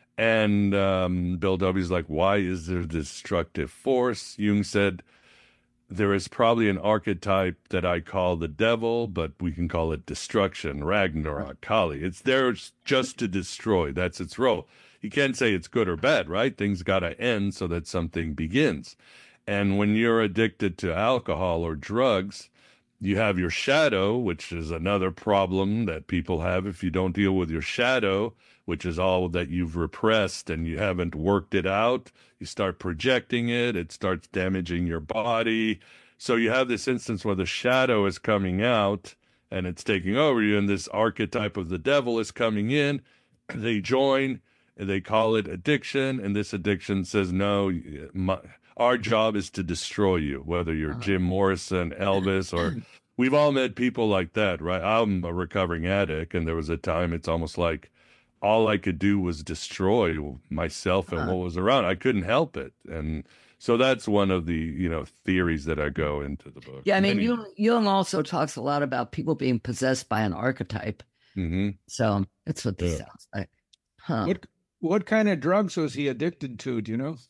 D: And um, Bill W.'s like, why is there destructive force? Jung said, there is probably an archetype that I call the devil, but we can call it destruction, Ragnarok, Kali. It's there just to destroy. That's its role. You can't say it's good or bad, right? Things got to end so that something begins. And when you're addicted to alcohol or drugs, you have your shadow, which is another problem that people have. If you don't deal with your shadow, which is all that you've repressed and you haven't worked it out, you start projecting it, it starts damaging your body. So you have this instance where the shadow is coming out and it's taking over you, and this archetype of the devil is coming in. They join, and they call it addiction, and this addiction says, no, my, our job is to destroy you, whether you're Jim Morrison, Elvis, or we've all met people like that, right? I'm a recovering addict, and there was a time it's almost like all I could do was destroy myself and what was around. I couldn't help it. And so that's one of the, you know, theories that I go into the book.
B: Yeah, I mean,
D: Many-
B: Jung, Jung also talks a lot about people being possessed by an archetype.
D: Mhm.
B: So that's what this
D: Yeah.
B: sounds like. Huh.
C: What what kind of drugs was he addicted to? Do you know?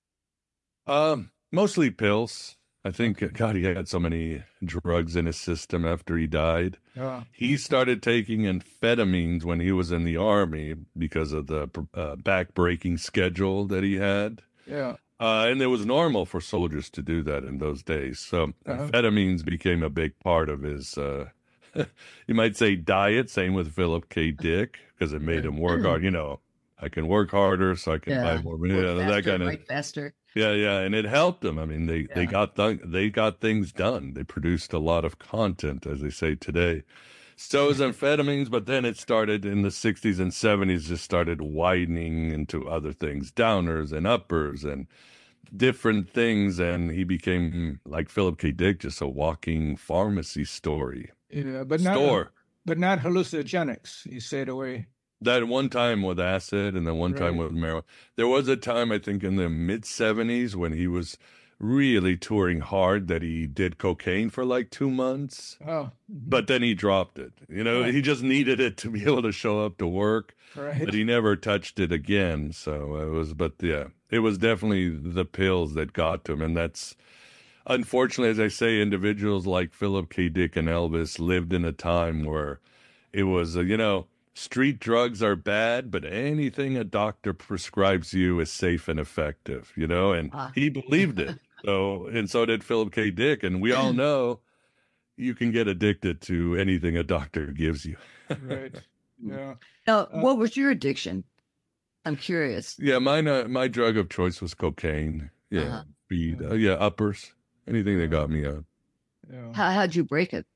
D: Um, mostly pills. I think, God, he had so many drugs in his system after he died.
C: Uh,
D: He started taking amphetamines when he was in the army because of the uh, back-breaking schedule that he had.
C: yeah.
D: Uh, and it was normal for soldiers to do that in those days. So
C: Uh-huh.
D: amphetamines became a big part of his, uh, you might say, diet. Same with Philip K. Dick, because it made him work hard. You know, I can work harder so I can
B: Yeah.
D: buy more,
B: Work
D: you know, that
B: faster,
D: kind of.
B: write faster.
D: Yeah, yeah, and it helped them. I mean, they they
B: Yeah.
D: got th- they got things done. They produced a lot of content, as they say today. So is amphetamines, but then it started in the sixties and seventies. Just started widening into other things, downers and uppers and different things. And he became like Philip K. Dick, just a walking pharmacy story
C: Yeah, but not
D: store.
C: but not hallucinogenics. He stayed away.
D: That one time with acid and then one time
C: Right.
D: with marijuana. There was a time, I think, in the mid seventies when he was really touring hard that he did cocaine for like two months,
C: Oh,
D: but then he dropped it. You know,
C: Right.
D: he just needed it to be able to show up to work,
C: right.
D: but he never touched it again. So it was, but yeah, it was definitely the pills that got to him. And that's, unfortunately, as I say, individuals like Philip K. Dick and Elvis lived in a time where it was, uh, you know, street drugs are bad, but anything a doctor prescribes you is safe and effective, you know, and
B: Ah.
D: he believed it. So, and so did Philip K. Dick. And we all know you can get addicted to anything a doctor gives you.
C: Right. Yeah.
B: Now,
C: Uh,
B: what was your addiction? I'm curious.
D: Yeah, mine, uh, my drug of choice was cocaine. Yeah,
B: Uh-huh.
D: speed, uh, yeah, uppers, anything that got me up.
C: Yeah.
B: How, how'd you break it?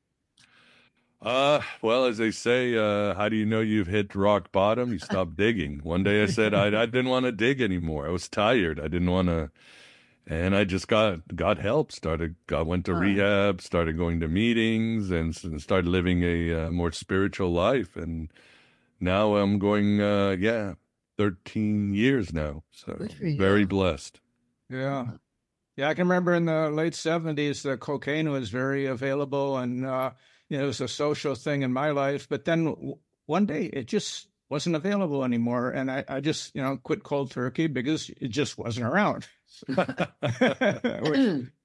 D: Uh, well, as they say, uh, how do you know you've hit rock bottom? You stop digging. One day I said I, I didn't want to dig anymore. I was tired. I didn't want to, and I just got got help. Started, got went to
B: Huh.
D: rehab. Started going to meetings, and, s- and started living a uh, more spiritual life. And now I'm going, uh, yeah, thirteen years now. So
B: Good for you.
D: very blessed.
C: Yeah. Yeah, I can remember in the late seventies, the cocaine was very available, and uh, you know, it was a social thing in my life. But then w- one day it just wasn't available anymore, and I, I just, you know, quit cold turkey because it just wasn't around. Which-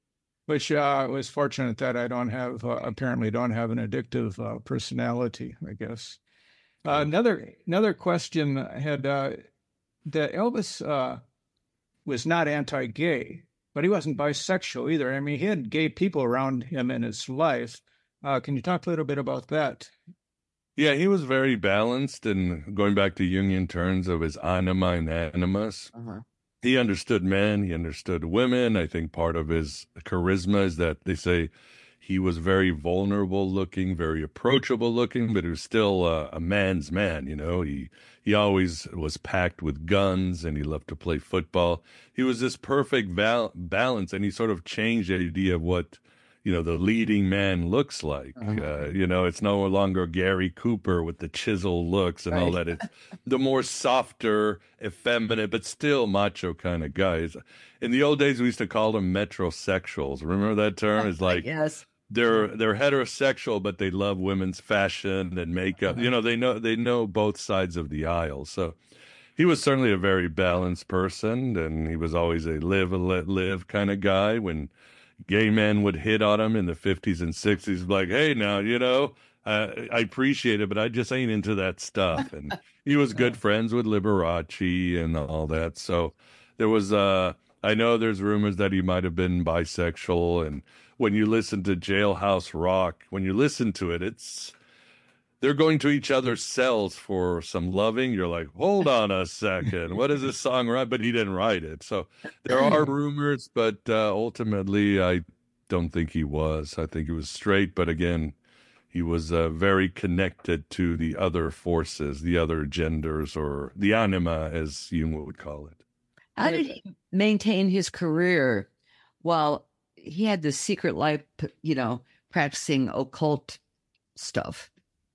C: which uh, was fortunate that I don't have, uh, apparently don't have an addictive uh, personality, I guess. Uh, another another question I had, uh, that Elvis uh, was not anti-gay, but he wasn't bisexual either. I mean, he had gay people around him in his life. Uh, can you talk a little bit about that?
D: Yeah, he was very balanced, and going back to Jungian terms of his anima and animus,
B: Uh-huh.
D: he understood men, he understood women. I think part of his charisma is that they say he was very vulnerable looking, very approachable looking, but he was still uh, a man's man. You know, he he always was packed with guns, and he loved to play football. He was this perfect val- balance, and he sort of changed the idea of what, you know, the leading man looks like.
B: Uh-huh.
D: Uh, you know, it's no longer Gary Cooper with the chisel looks and all
B: Right.
D: that. It's the more softer, effeminate, but still macho kind of guys. In the old days, we used to call them metrosexuals. Remember that term? It's like
B: Yes.
D: they're they're heterosexual, but they love women's fashion and makeup. You know, they know they know both sides of the aisle. So he was certainly a very balanced person, and he was always a live and let live kind of guy. When gay men would hit on him in the fifties and sixties, like, hey, now, you know, uh, I appreciate it, but I just ain't into that stuff. And he was good friends with Liberace and all that. So there was, uh, I know there's rumors that he might have been bisexual. And when you listen to Jailhouse Rock, when you listen to it, it's, they're going to each other's cells for some loving. You're like, hold on a second. What is this song write? But he didn't write it. So there are rumors, but uh, ultimately, I don't think he was. I think he was straight. But again, he was uh, very connected to the other forces, the other genders, or the anima, as Jung would call it.
B: How did he maintain his career while he had this secret life, you know, practicing occult stuff?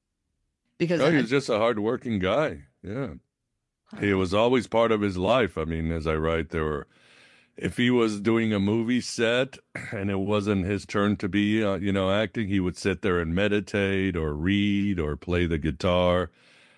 B: Because
D: Oh, he
B: I-
D: was just a hardworking guy. Yeah. It was always part of his life. I mean, as I write, there were, if he was doing a movie set and it wasn't his turn to be, uh, you know, acting, he would sit there and meditate or read or play the guitar.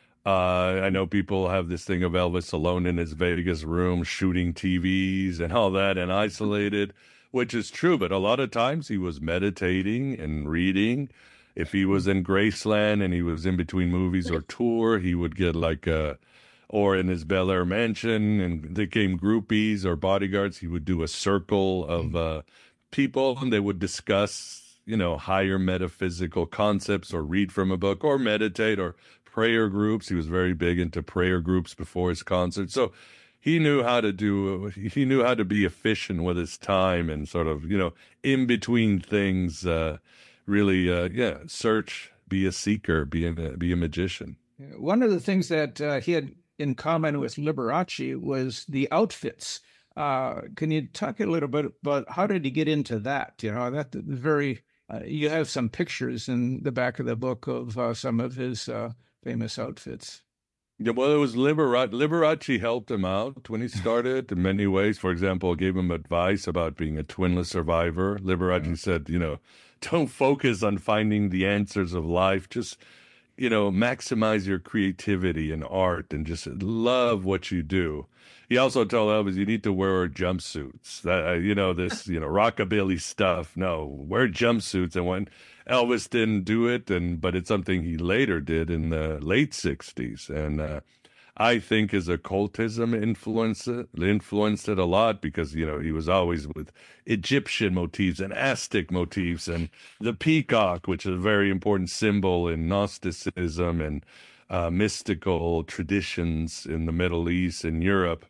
D: Uh, I know people have this thing of Elvis alone in his Vegas room, shooting T Vs and all that and isolated, which is true. But a lot of times he was meditating and reading. If he was in Graceland and he was in between movies or tour, he would get like a, or in his Bel Air mansion and they came groupies or bodyguards, he would do a circle of uh, people and they would discuss, you know, higher metaphysical concepts or read from a book or meditate or prayer groups. He was very big into prayer groups before his concert. So he knew how to do, he knew how to be efficient with his time and sort of, you know, in between things, uh, really, uh, yeah, search, be a seeker, be a, be a magician.
C: One of the things that uh, he had in common with Liberace was the outfits. Uh, can you talk a little bit about how did he get into that? You know, that very, uh, you have some pictures in the back of the book of uh, some of his uh, famous outfits.
D: Yeah, well, it was Liberace. Liberace helped him out when he started in many ways. For example, gave him advice about being a twinless survivor. Liberace yeah. said, you know, don't focus on finding the answers of life. Just, you know, maximize your creativity and art and just love what you do. He also told Elvis, you need to wear jumpsuits. That, you know, this, you know, rockabilly stuff. No, wear jumpsuits. And when Elvis didn't do it, and but it's something he later did in the late sixties. And uh, I think his occultism influenced it, influenced it a lot because, you know, he was always with Egyptian motifs and Aztec motifs and the peacock, which is a very important symbol in Gnosticism and uh, mystical traditions in the Middle East and Europe.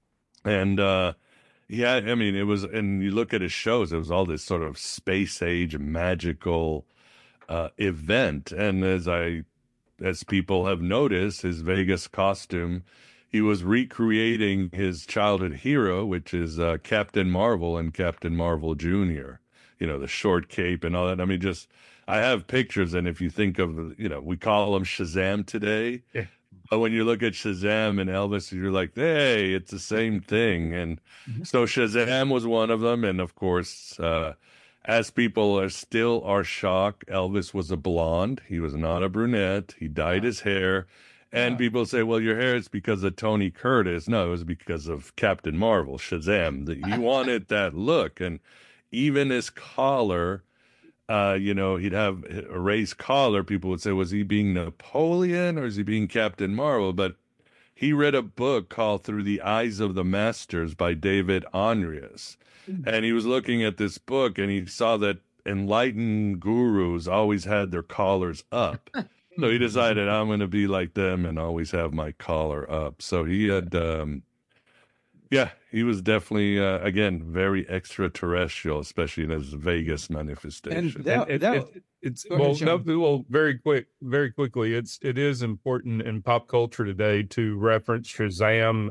D: And, uh, yeah, I mean, it was, and you look at his shows, it was all this sort of space age magical uh, event. And as I, as people have noticed, his Vegas costume, he was recreating his childhood hero, which is uh, Captain Marvel and Captain Marvel Junior, you know, the short cape and all that. I mean, just, I have pictures. And if you think of, you know, we call him Shazam today. Yeah. But when you look at Shazam and Elvis, you're like, hey, it's the same thing. And mm-hmm. so Shazam was one of them. And of course, uh, as people are still are shocked, Elvis was a blonde. He was not a brunette. He dyed his hair. And yeah. people say, well, your hair is because of Tony Curtis. No, it was because of Captain Marvel, Shazam. That he wanted that look. And even his collar, uh, you know, he'd have a raised collar. People would say, was he being Napoleon or is he being Captain Marvel? But he read a book called Through the Eyes of the Masters by David Andreas. And he was looking at this book and he saw that enlightened gurus always had their collars up. So he decided, I'm going to be like them and always have my collar up. So he had, um, yeah, he was definitely, uh, again, very extraterrestrial, especially in his Vegas manifestation.
C: And that,
E: It-
C: that,
E: it- it's
C: Go ahead,
E: well,
C: Sean.
E: no, well, very quick, very quickly. It's it is important in pop culture today to reference Shazam,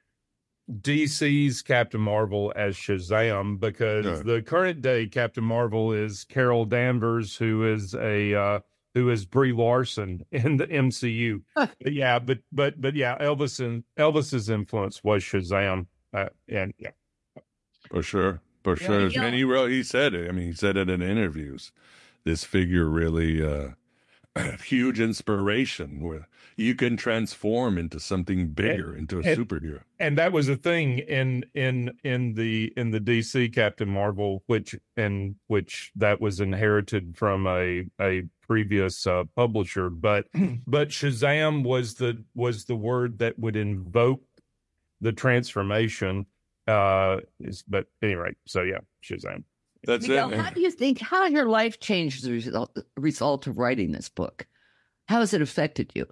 E: D C's Captain Marvel as Shazam, because
D: Yeah.
E: the current day Captain Marvel is Carol Danvers, who is a uh, who is Brie Larson in the M C U. But yeah, but but but yeah, Elvis and Elvis's influence was Shazam, uh, and yeah.
D: For sure, for
C: Yeah,
D: sure.
B: yeah.
D: And he wrote, he said it. I mean, he said it in interviews. This figure really, uh, huge inspiration where you can transform into something bigger, into a
E: and-
D: superhero.
E: And that was a thing in in in the in the D C Captain Marvel, which and which that was inherited from a a previous uh, publisher. But but Shazam was the was the word that would invoke the transformation. Uh, is, but anyway, so yeah, Shazam.
D: That's
B: Miguel,
D: it.
B: how do you think, how has your life changed as a result, result of writing this book? How has it affected you?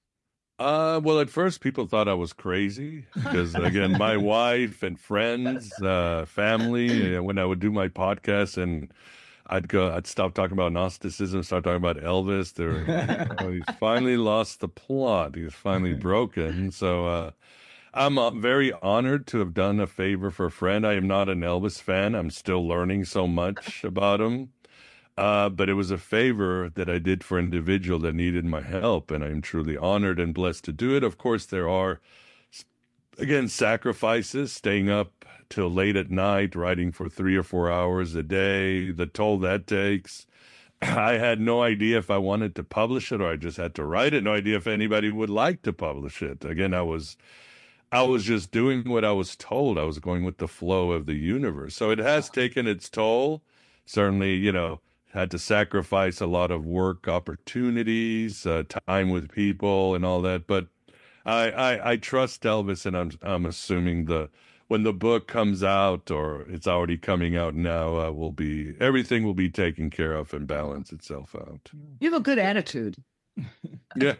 D: Uh, well, at first people thought I was crazy because, again, my wife and friends, uh, family, uh, when I would do my podcast and I'd go, I'd stop talking about Gnosticism, start talking about Elvis. They're, oh, he's finally lost the plot. He's finally broken. So, uh, I'm uh, very honored to have done a favor for a friend. I am not an Elvis fan. I'm still learning so much about him. Uh, but it was a favor that I did for an individual that needed my help, and I'm truly honored and blessed to do it. Of course, there are, again, sacrifices, staying up till late at night, writing for three or four hours a day, the toll that takes. I had no idea if I wanted to publish it or I just had to write it. No idea if anybody would like to publish it. Again, I was... I was just doing what I was told. I was going with the flow of the universe. So it has taken its toll. Certainly, you know, had to sacrifice a lot of work opportunities, uh, time with people and all that. But I, I, I trust Elvis, and I'm, I'm assuming the when the book comes out, or it's already coming out now, uh, will be everything will be taken care of and balance itself out.
B: You have a good attitude.
D: Yeah.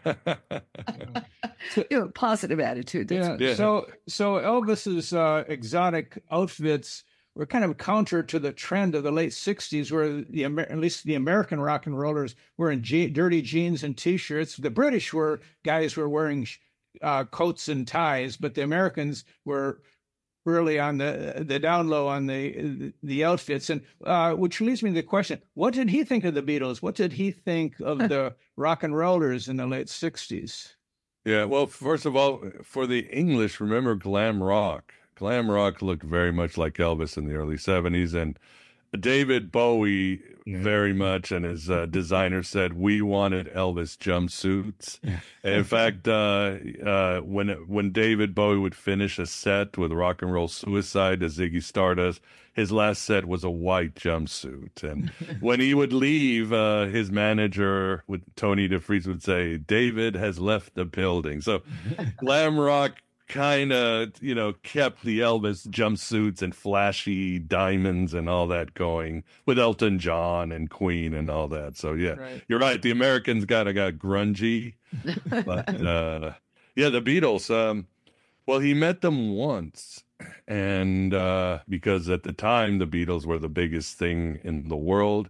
B: You have a positive attitude. That's
C: yeah.
D: Yeah.
C: So, so Elvis's uh, exotic outfits were kind of counter to the trend of the late sixties, where the Amer- at least the American rock and rollers were in je- dirty jeans and T-shirts. The British were guys were wearing uh, coats and ties, but the Americans were really on the the down low on the the outfits. And uh, which leads me to the question: what did he think of the Beatles? What did he think of the rock and rollers in the late sixties?
D: Yeah, well, first of all, for the English, remember glam rock. Glam rock looked very much like Elvis in the early seventies, and David Bowie very much, and his uh, designer said, we wanted Elvis jumpsuits. And in fact, uh, uh, when when David Bowie would finish a set with Rock and Roll Suicide as Ziggy Stardust, his last set was a white jumpsuit. And when he would leave, uh, his manager, with Tony DeFries, would say, David has left the building. So glam rock kind of, you know, kept the Elvis jumpsuits and flashy diamonds and all that going with Elton John and Queen and all that. So, yeah,
C: Right.
D: you're right. The Americans kind of got grungy. But, uh, yeah, the Beatles, um, well, he met them once. And uh, because at the time, the Beatles were the biggest thing in the world.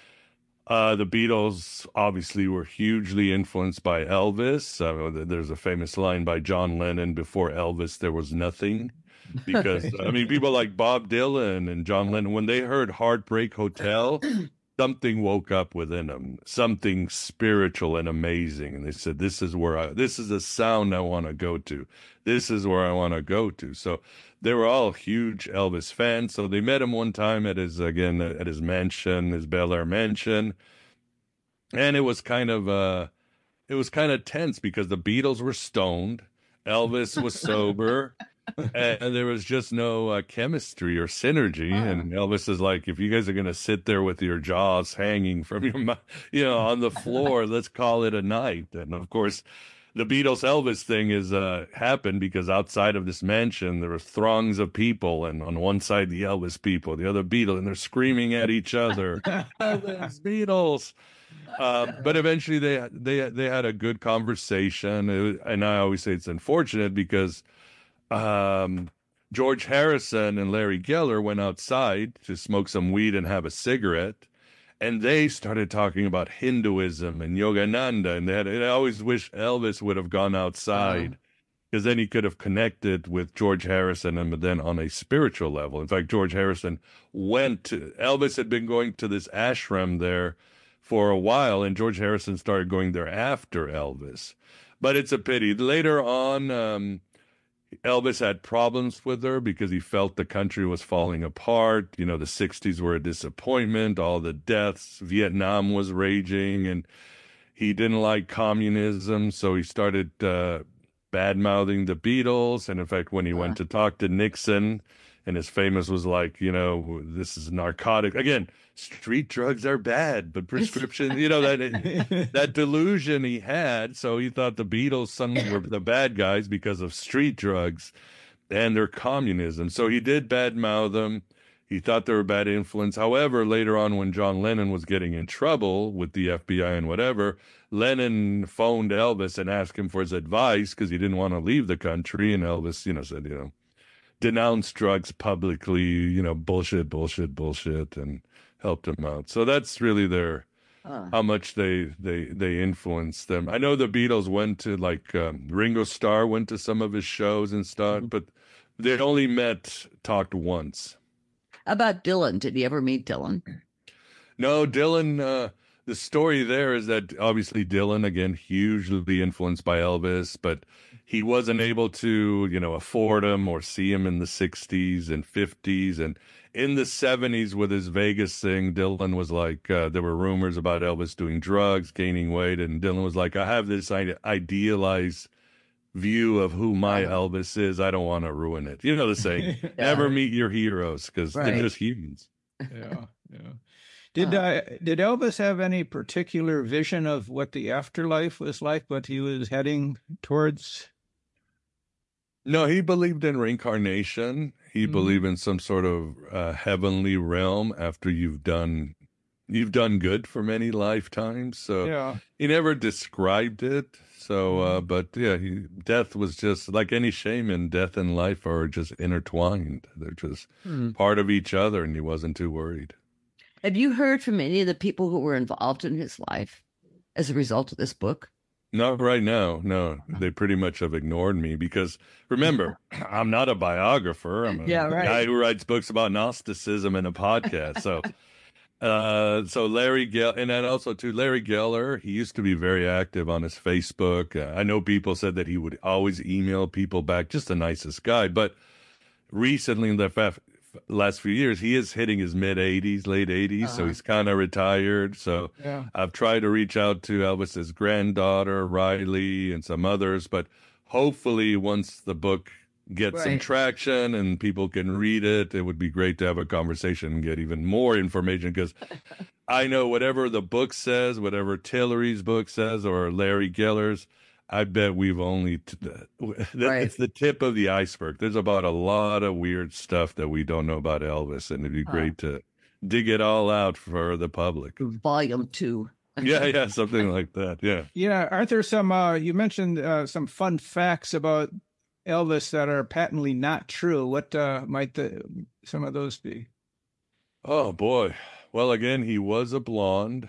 D: Uh, the Beatles obviously were hugely influenced by Elvis. Uh, there's a famous line by John Lennon, before Elvis, there was nothing. Because, I mean, people like Bob Dylan and John Lennon, when they heard Heartbreak Hotel, something woke up within them, something spiritual and amazing. And they said, this is where I, this is a sound I want to go to. This is where I want to go to. So they were all huge Elvis fans. So they met him one time at his, again, at his mansion, his Bel Air mansion. And it was kind of, uh, it was kind of tense because the Beatles were stoned. Elvis was sober. and, and there was just no uh, chemistry or synergy. Uh. And Elvis is like, if you guys are going to sit there with your jaws hanging from your mouth, you know, on the floor, let's call it a night. And of course, the Beatles Elvis thing is uh, happened because outside of this mansion, there were throngs of people. And on one side, the Elvis people, the other Beatles, and they're screaming at each other, Elvis, Beatles. Uh, but eventually they, they, they had a good conversation. It was, and I always say it's unfortunate because um, George Harrison and Larry Geller went outside to smoke some weed and have a cigarette. And they started talking about Hinduism and Yogananda, and they had, I always wish Elvis would have gone outside, because uh-huh. then he could have connected with George Harrison, and then on a spiritual level. In fact, George Harrison went to, Elvis had been going to this ashram there for a while, and George Harrison started going there after Elvis. But it's a pity. Later on, um, Elvis had problems with her because he felt the country was falling apart. You know, the sixties were a disappointment, all the deaths, Vietnam was raging, and he didn't like communism, so he started uh, bad-mouthing the Beatles. And in fact, when he uh. went to talk to Nixon, and his famous was like, you know, this is narcotic. Again, street drugs are bad, but prescription, you know, that that delusion he had. So he thought the Beatles suddenly were the bad guys because of street drugs and their communism. So he did badmouth them. He thought they were a bad influence. However, later on, when John Lennon was getting in trouble with the F B I and whatever, Lennon phoned Elvis and asked him for his advice because he didn't want to leave the country. And Elvis, you know, said, you know, denounce drugs publicly, you know, bullshit, bullshit, bullshit, and helped him out. So that's really their, uh. how much they, they, they influenced them. I know the Beatles went to, like, um, Ringo Starr went to some of his shows and stuff, mm-hmm. but they only met, talked once.
B: How about Dylan? Did you ever meet Dylan?
D: No, Dylan, uh, the story there is that obviously Dylan, again, hugely influenced by Elvis, but he wasn't able to, you know, afford him or see him in the sixties and fifties. And in the seventies with his Vegas thing, Dylan was like, uh, there were rumors about Elvis doing drugs, gaining weight. And Dylan was like, I have this idealized view of who my Elvis is. I don't want to ruin it. You know the saying, yeah. Never meet your heroes, because right. they're just humans.
C: Yeah, yeah. Did uh, did Elvis have any particular vision of what the afterlife was like, what he was heading towards?
D: No, he believed in reincarnation. He mm-hmm. believed in some sort of uh, heavenly realm after you've done you've done good for many lifetimes. So yeah. he never described it. So, uh, but yeah, he, death was just like any shaman. Death and life are just intertwined. They're just mm-hmm. part of each other, and he wasn't too worried.
B: Have you heard from any of the people who were involved in his life as a result of this book?
D: Not right now. No, they pretty much have ignored me because, remember, I'm not a biographer. I'm a yeah, right. guy who writes books about Gnosticism and a podcast. So, uh, so Larry Geller, and then also too, Larry Geller, he used to be very active on his Facebook. Uh, I know people said that he would always email people back, just the nicest guy. But recently, in the fa- last few years, he is hitting his mid eighties, late eighties, uh-huh. so he's kind of retired. So yeah. I've tried to reach out to Elvis's granddaughter, Riley, and some others, but hopefully once the book gets right. some traction and people can read it, it would be great to have a conversation and get even more information, because I know whatever the book says, whatever Tillery's book says, or Larry Geller's, I bet we've only, t- right. it's the tip of the iceberg. There's about a lot of weird stuff that we don't know about Elvis, and it'd be great huh. to dig it all out for the public.
B: Volume two.
D: yeah, yeah, something like that, yeah.
C: Yeah, aren't there some, uh, you mentioned uh, some fun facts about Elvis that are patently not true. What uh, might the, some of those be?
D: Oh, boy. Well, again, he was a blonde.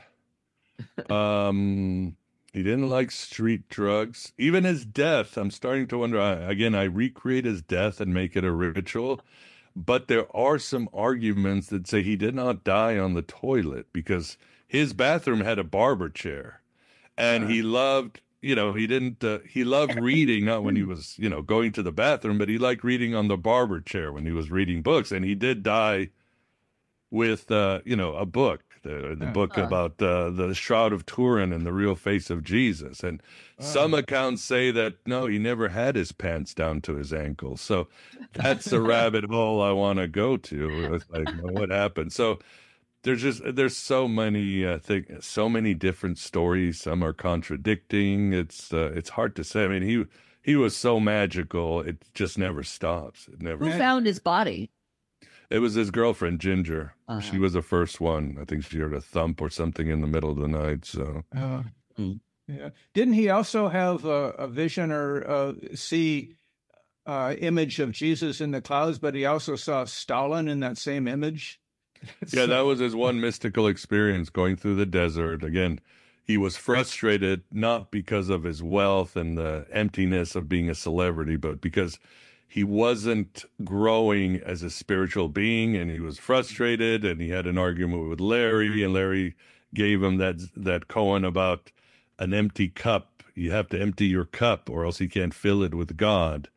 D: Um... He didn't like street drugs. Even his death, I'm starting to wonder, I, again, I recreate his death and make it a ritual, but there are some arguments that say he did not die on the toilet, because his bathroom had a barber chair, and uh, he loved, you know, he didn't, uh, he loved reading, not when he was, you know, going to the bathroom, but he liked reading on the barber chair when he was reading books, and he did die with, uh, you know, a book the, the
C: Uh,
D: book
B: uh.
D: about uh, the Shroud of Turin and the real face of Jesus. And some accounts say that, no, he never had his pants down to his ankles. So that's a rabbit hole I want to go to. It's like, well, what happened? So there's just, there's so many, uh, thing, so many different stories. Some are contradicting. It's, uh, it's hard to say. I mean, he, he was so magical. It just never stops. It never,
B: Who found his body?
D: it was his girlfriend, Ginger.
B: Uh-huh.
D: She was the first one. I think she heard a thump or something in the middle of the night. So,
C: Uh,
B: Mm.
C: yeah. Didn't he also have a, a vision or uh, see uh, image of Jesus in the clouds, but he also saw Stalin in that same image?
D: yeah, that was his one mystical experience going through the desert. Again, he was frustrated not because of his wealth and the emptiness of being a celebrity, but because he wasn't growing as a spiritual being, and he was frustrated, and he had an argument with Larry, and Larry gave him that that koan about an empty cup. You have to empty your cup or else you can't fill it with God.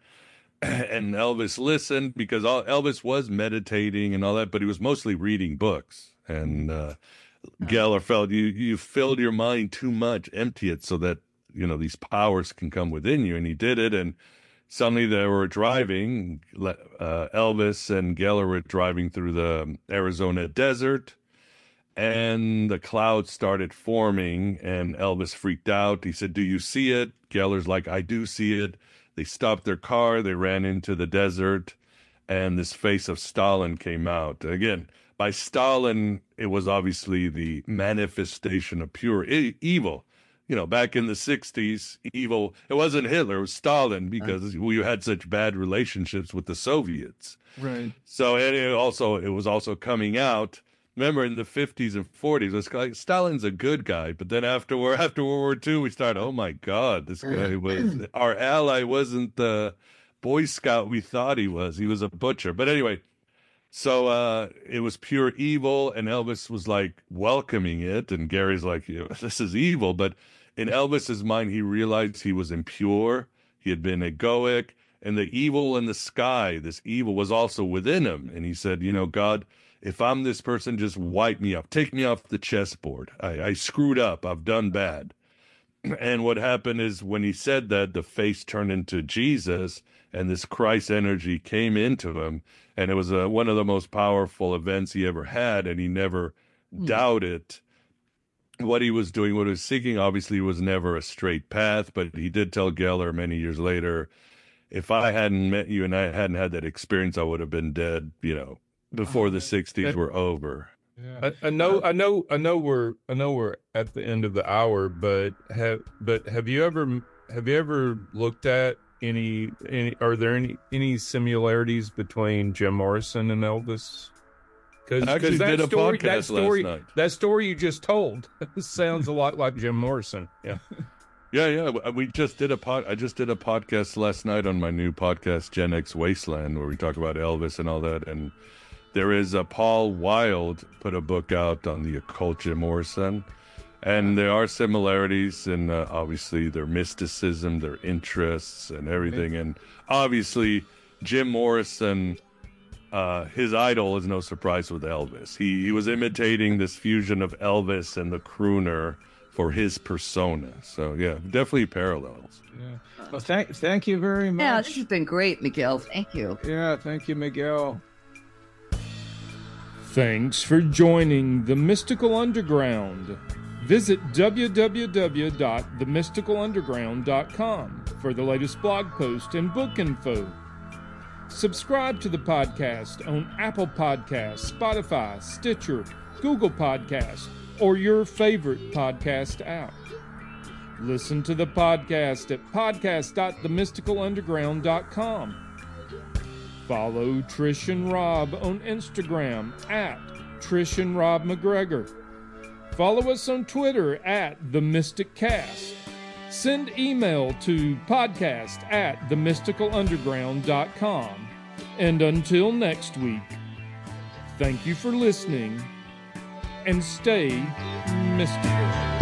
D: And Elvis listened because all, Elvis was meditating and all that, but he was mostly reading books. And uh, Geller felt, you, you filled your mind too much, empty it so that, you know, these powers can come within you. And he did it. And suddenly they were driving, uh, Elvis and Geller were driving through the Arizona desert, and the clouds started forming, and Elvis freaked out. He said, "Do you see it?" Geller's like, "I do see it." They stopped their car, they ran into the desert, and this face of Stalin came out. Again, by Stalin, it was obviously the manifestation of pure e- evil. You know, back in the sixties, evil, it wasn't Hitler, it was Stalin, because we had such bad relationships with the Soviets.
C: Right.
D: So and it also, it was also coming out. Remember, in the fifties and forties, it's like Stalin's a good guy, but then after after World War Two, we started, oh my God, this guy was our ally, wasn't the Boy Scout we thought he was. He was a butcher. But anyway, so uh, it was pure evil, and Elvis was like welcoming it, and Gary's like, this is evil. But in Elvis's mind, he realized he was impure. He had been egoic, and the evil in the sky, this evil was also within him. And he said, you know, God, if I'm this person, just wipe me off. Take me off the chessboard. I, I screwed up. I've done bad. And what happened is when he said that, the face turned into Jesus, and this Christ energy came into him. And it was a, one of the most powerful events he ever had, and he never mm. doubted what he was doing, what he was seeking. Obviously, was never a straight path, but he did tell Geller many years later, if I hadn't met you and I hadn't had that experience, I would have been dead, you know, before the sixties were over.
E: Yeah. I, I know, I know, I know we're, I know we're at the end of the hour, but have, but have you ever, have you ever looked at any, any, are there any, any similarities between Jim Morrison and Elvis? Because
D: that
E: did a
D: story,
E: podcast that story,
D: last night.
E: that story you just told sounds a lot like Jim Morrison. Yeah.
D: Yeah, yeah. We just did a pod. I just did a podcast last night on my new podcast, Gen X Wasteland, where we talk about Elvis and all that. And there is a Paul Wilde put a book out on the occult Jim Morrison, and there are similarities in uh, obviously their mysticism, their interests, and everything. And obviously, Jim Morrison, uh, his idol is no surprise with Elvis. He he was imitating this fusion of Elvis and the crooner for his persona. So yeah, definitely parallels.
C: Yeah. Well, thank thank you very much.
B: Yeah, this has been great, Miguel. Thank you.
C: Yeah, thank you, Miguel.
A: Thanks for joining the Mystical Underground. Visit w w w dot the mystical underground dot com for the latest blog post and book info. Subscribe to the podcast on Apple Podcasts, Spotify, Stitcher, Google Podcasts, or your favorite podcast app. Listen to the podcast at podcast dot the mystical underground dot com. Follow Trish and Rob on Instagram at Trish and Rob McGregor. Follow us on Twitter at The Mystic Cast. Send email to podcast at the mystical underground dot com. And until next week, thank you for listening and stay mystical.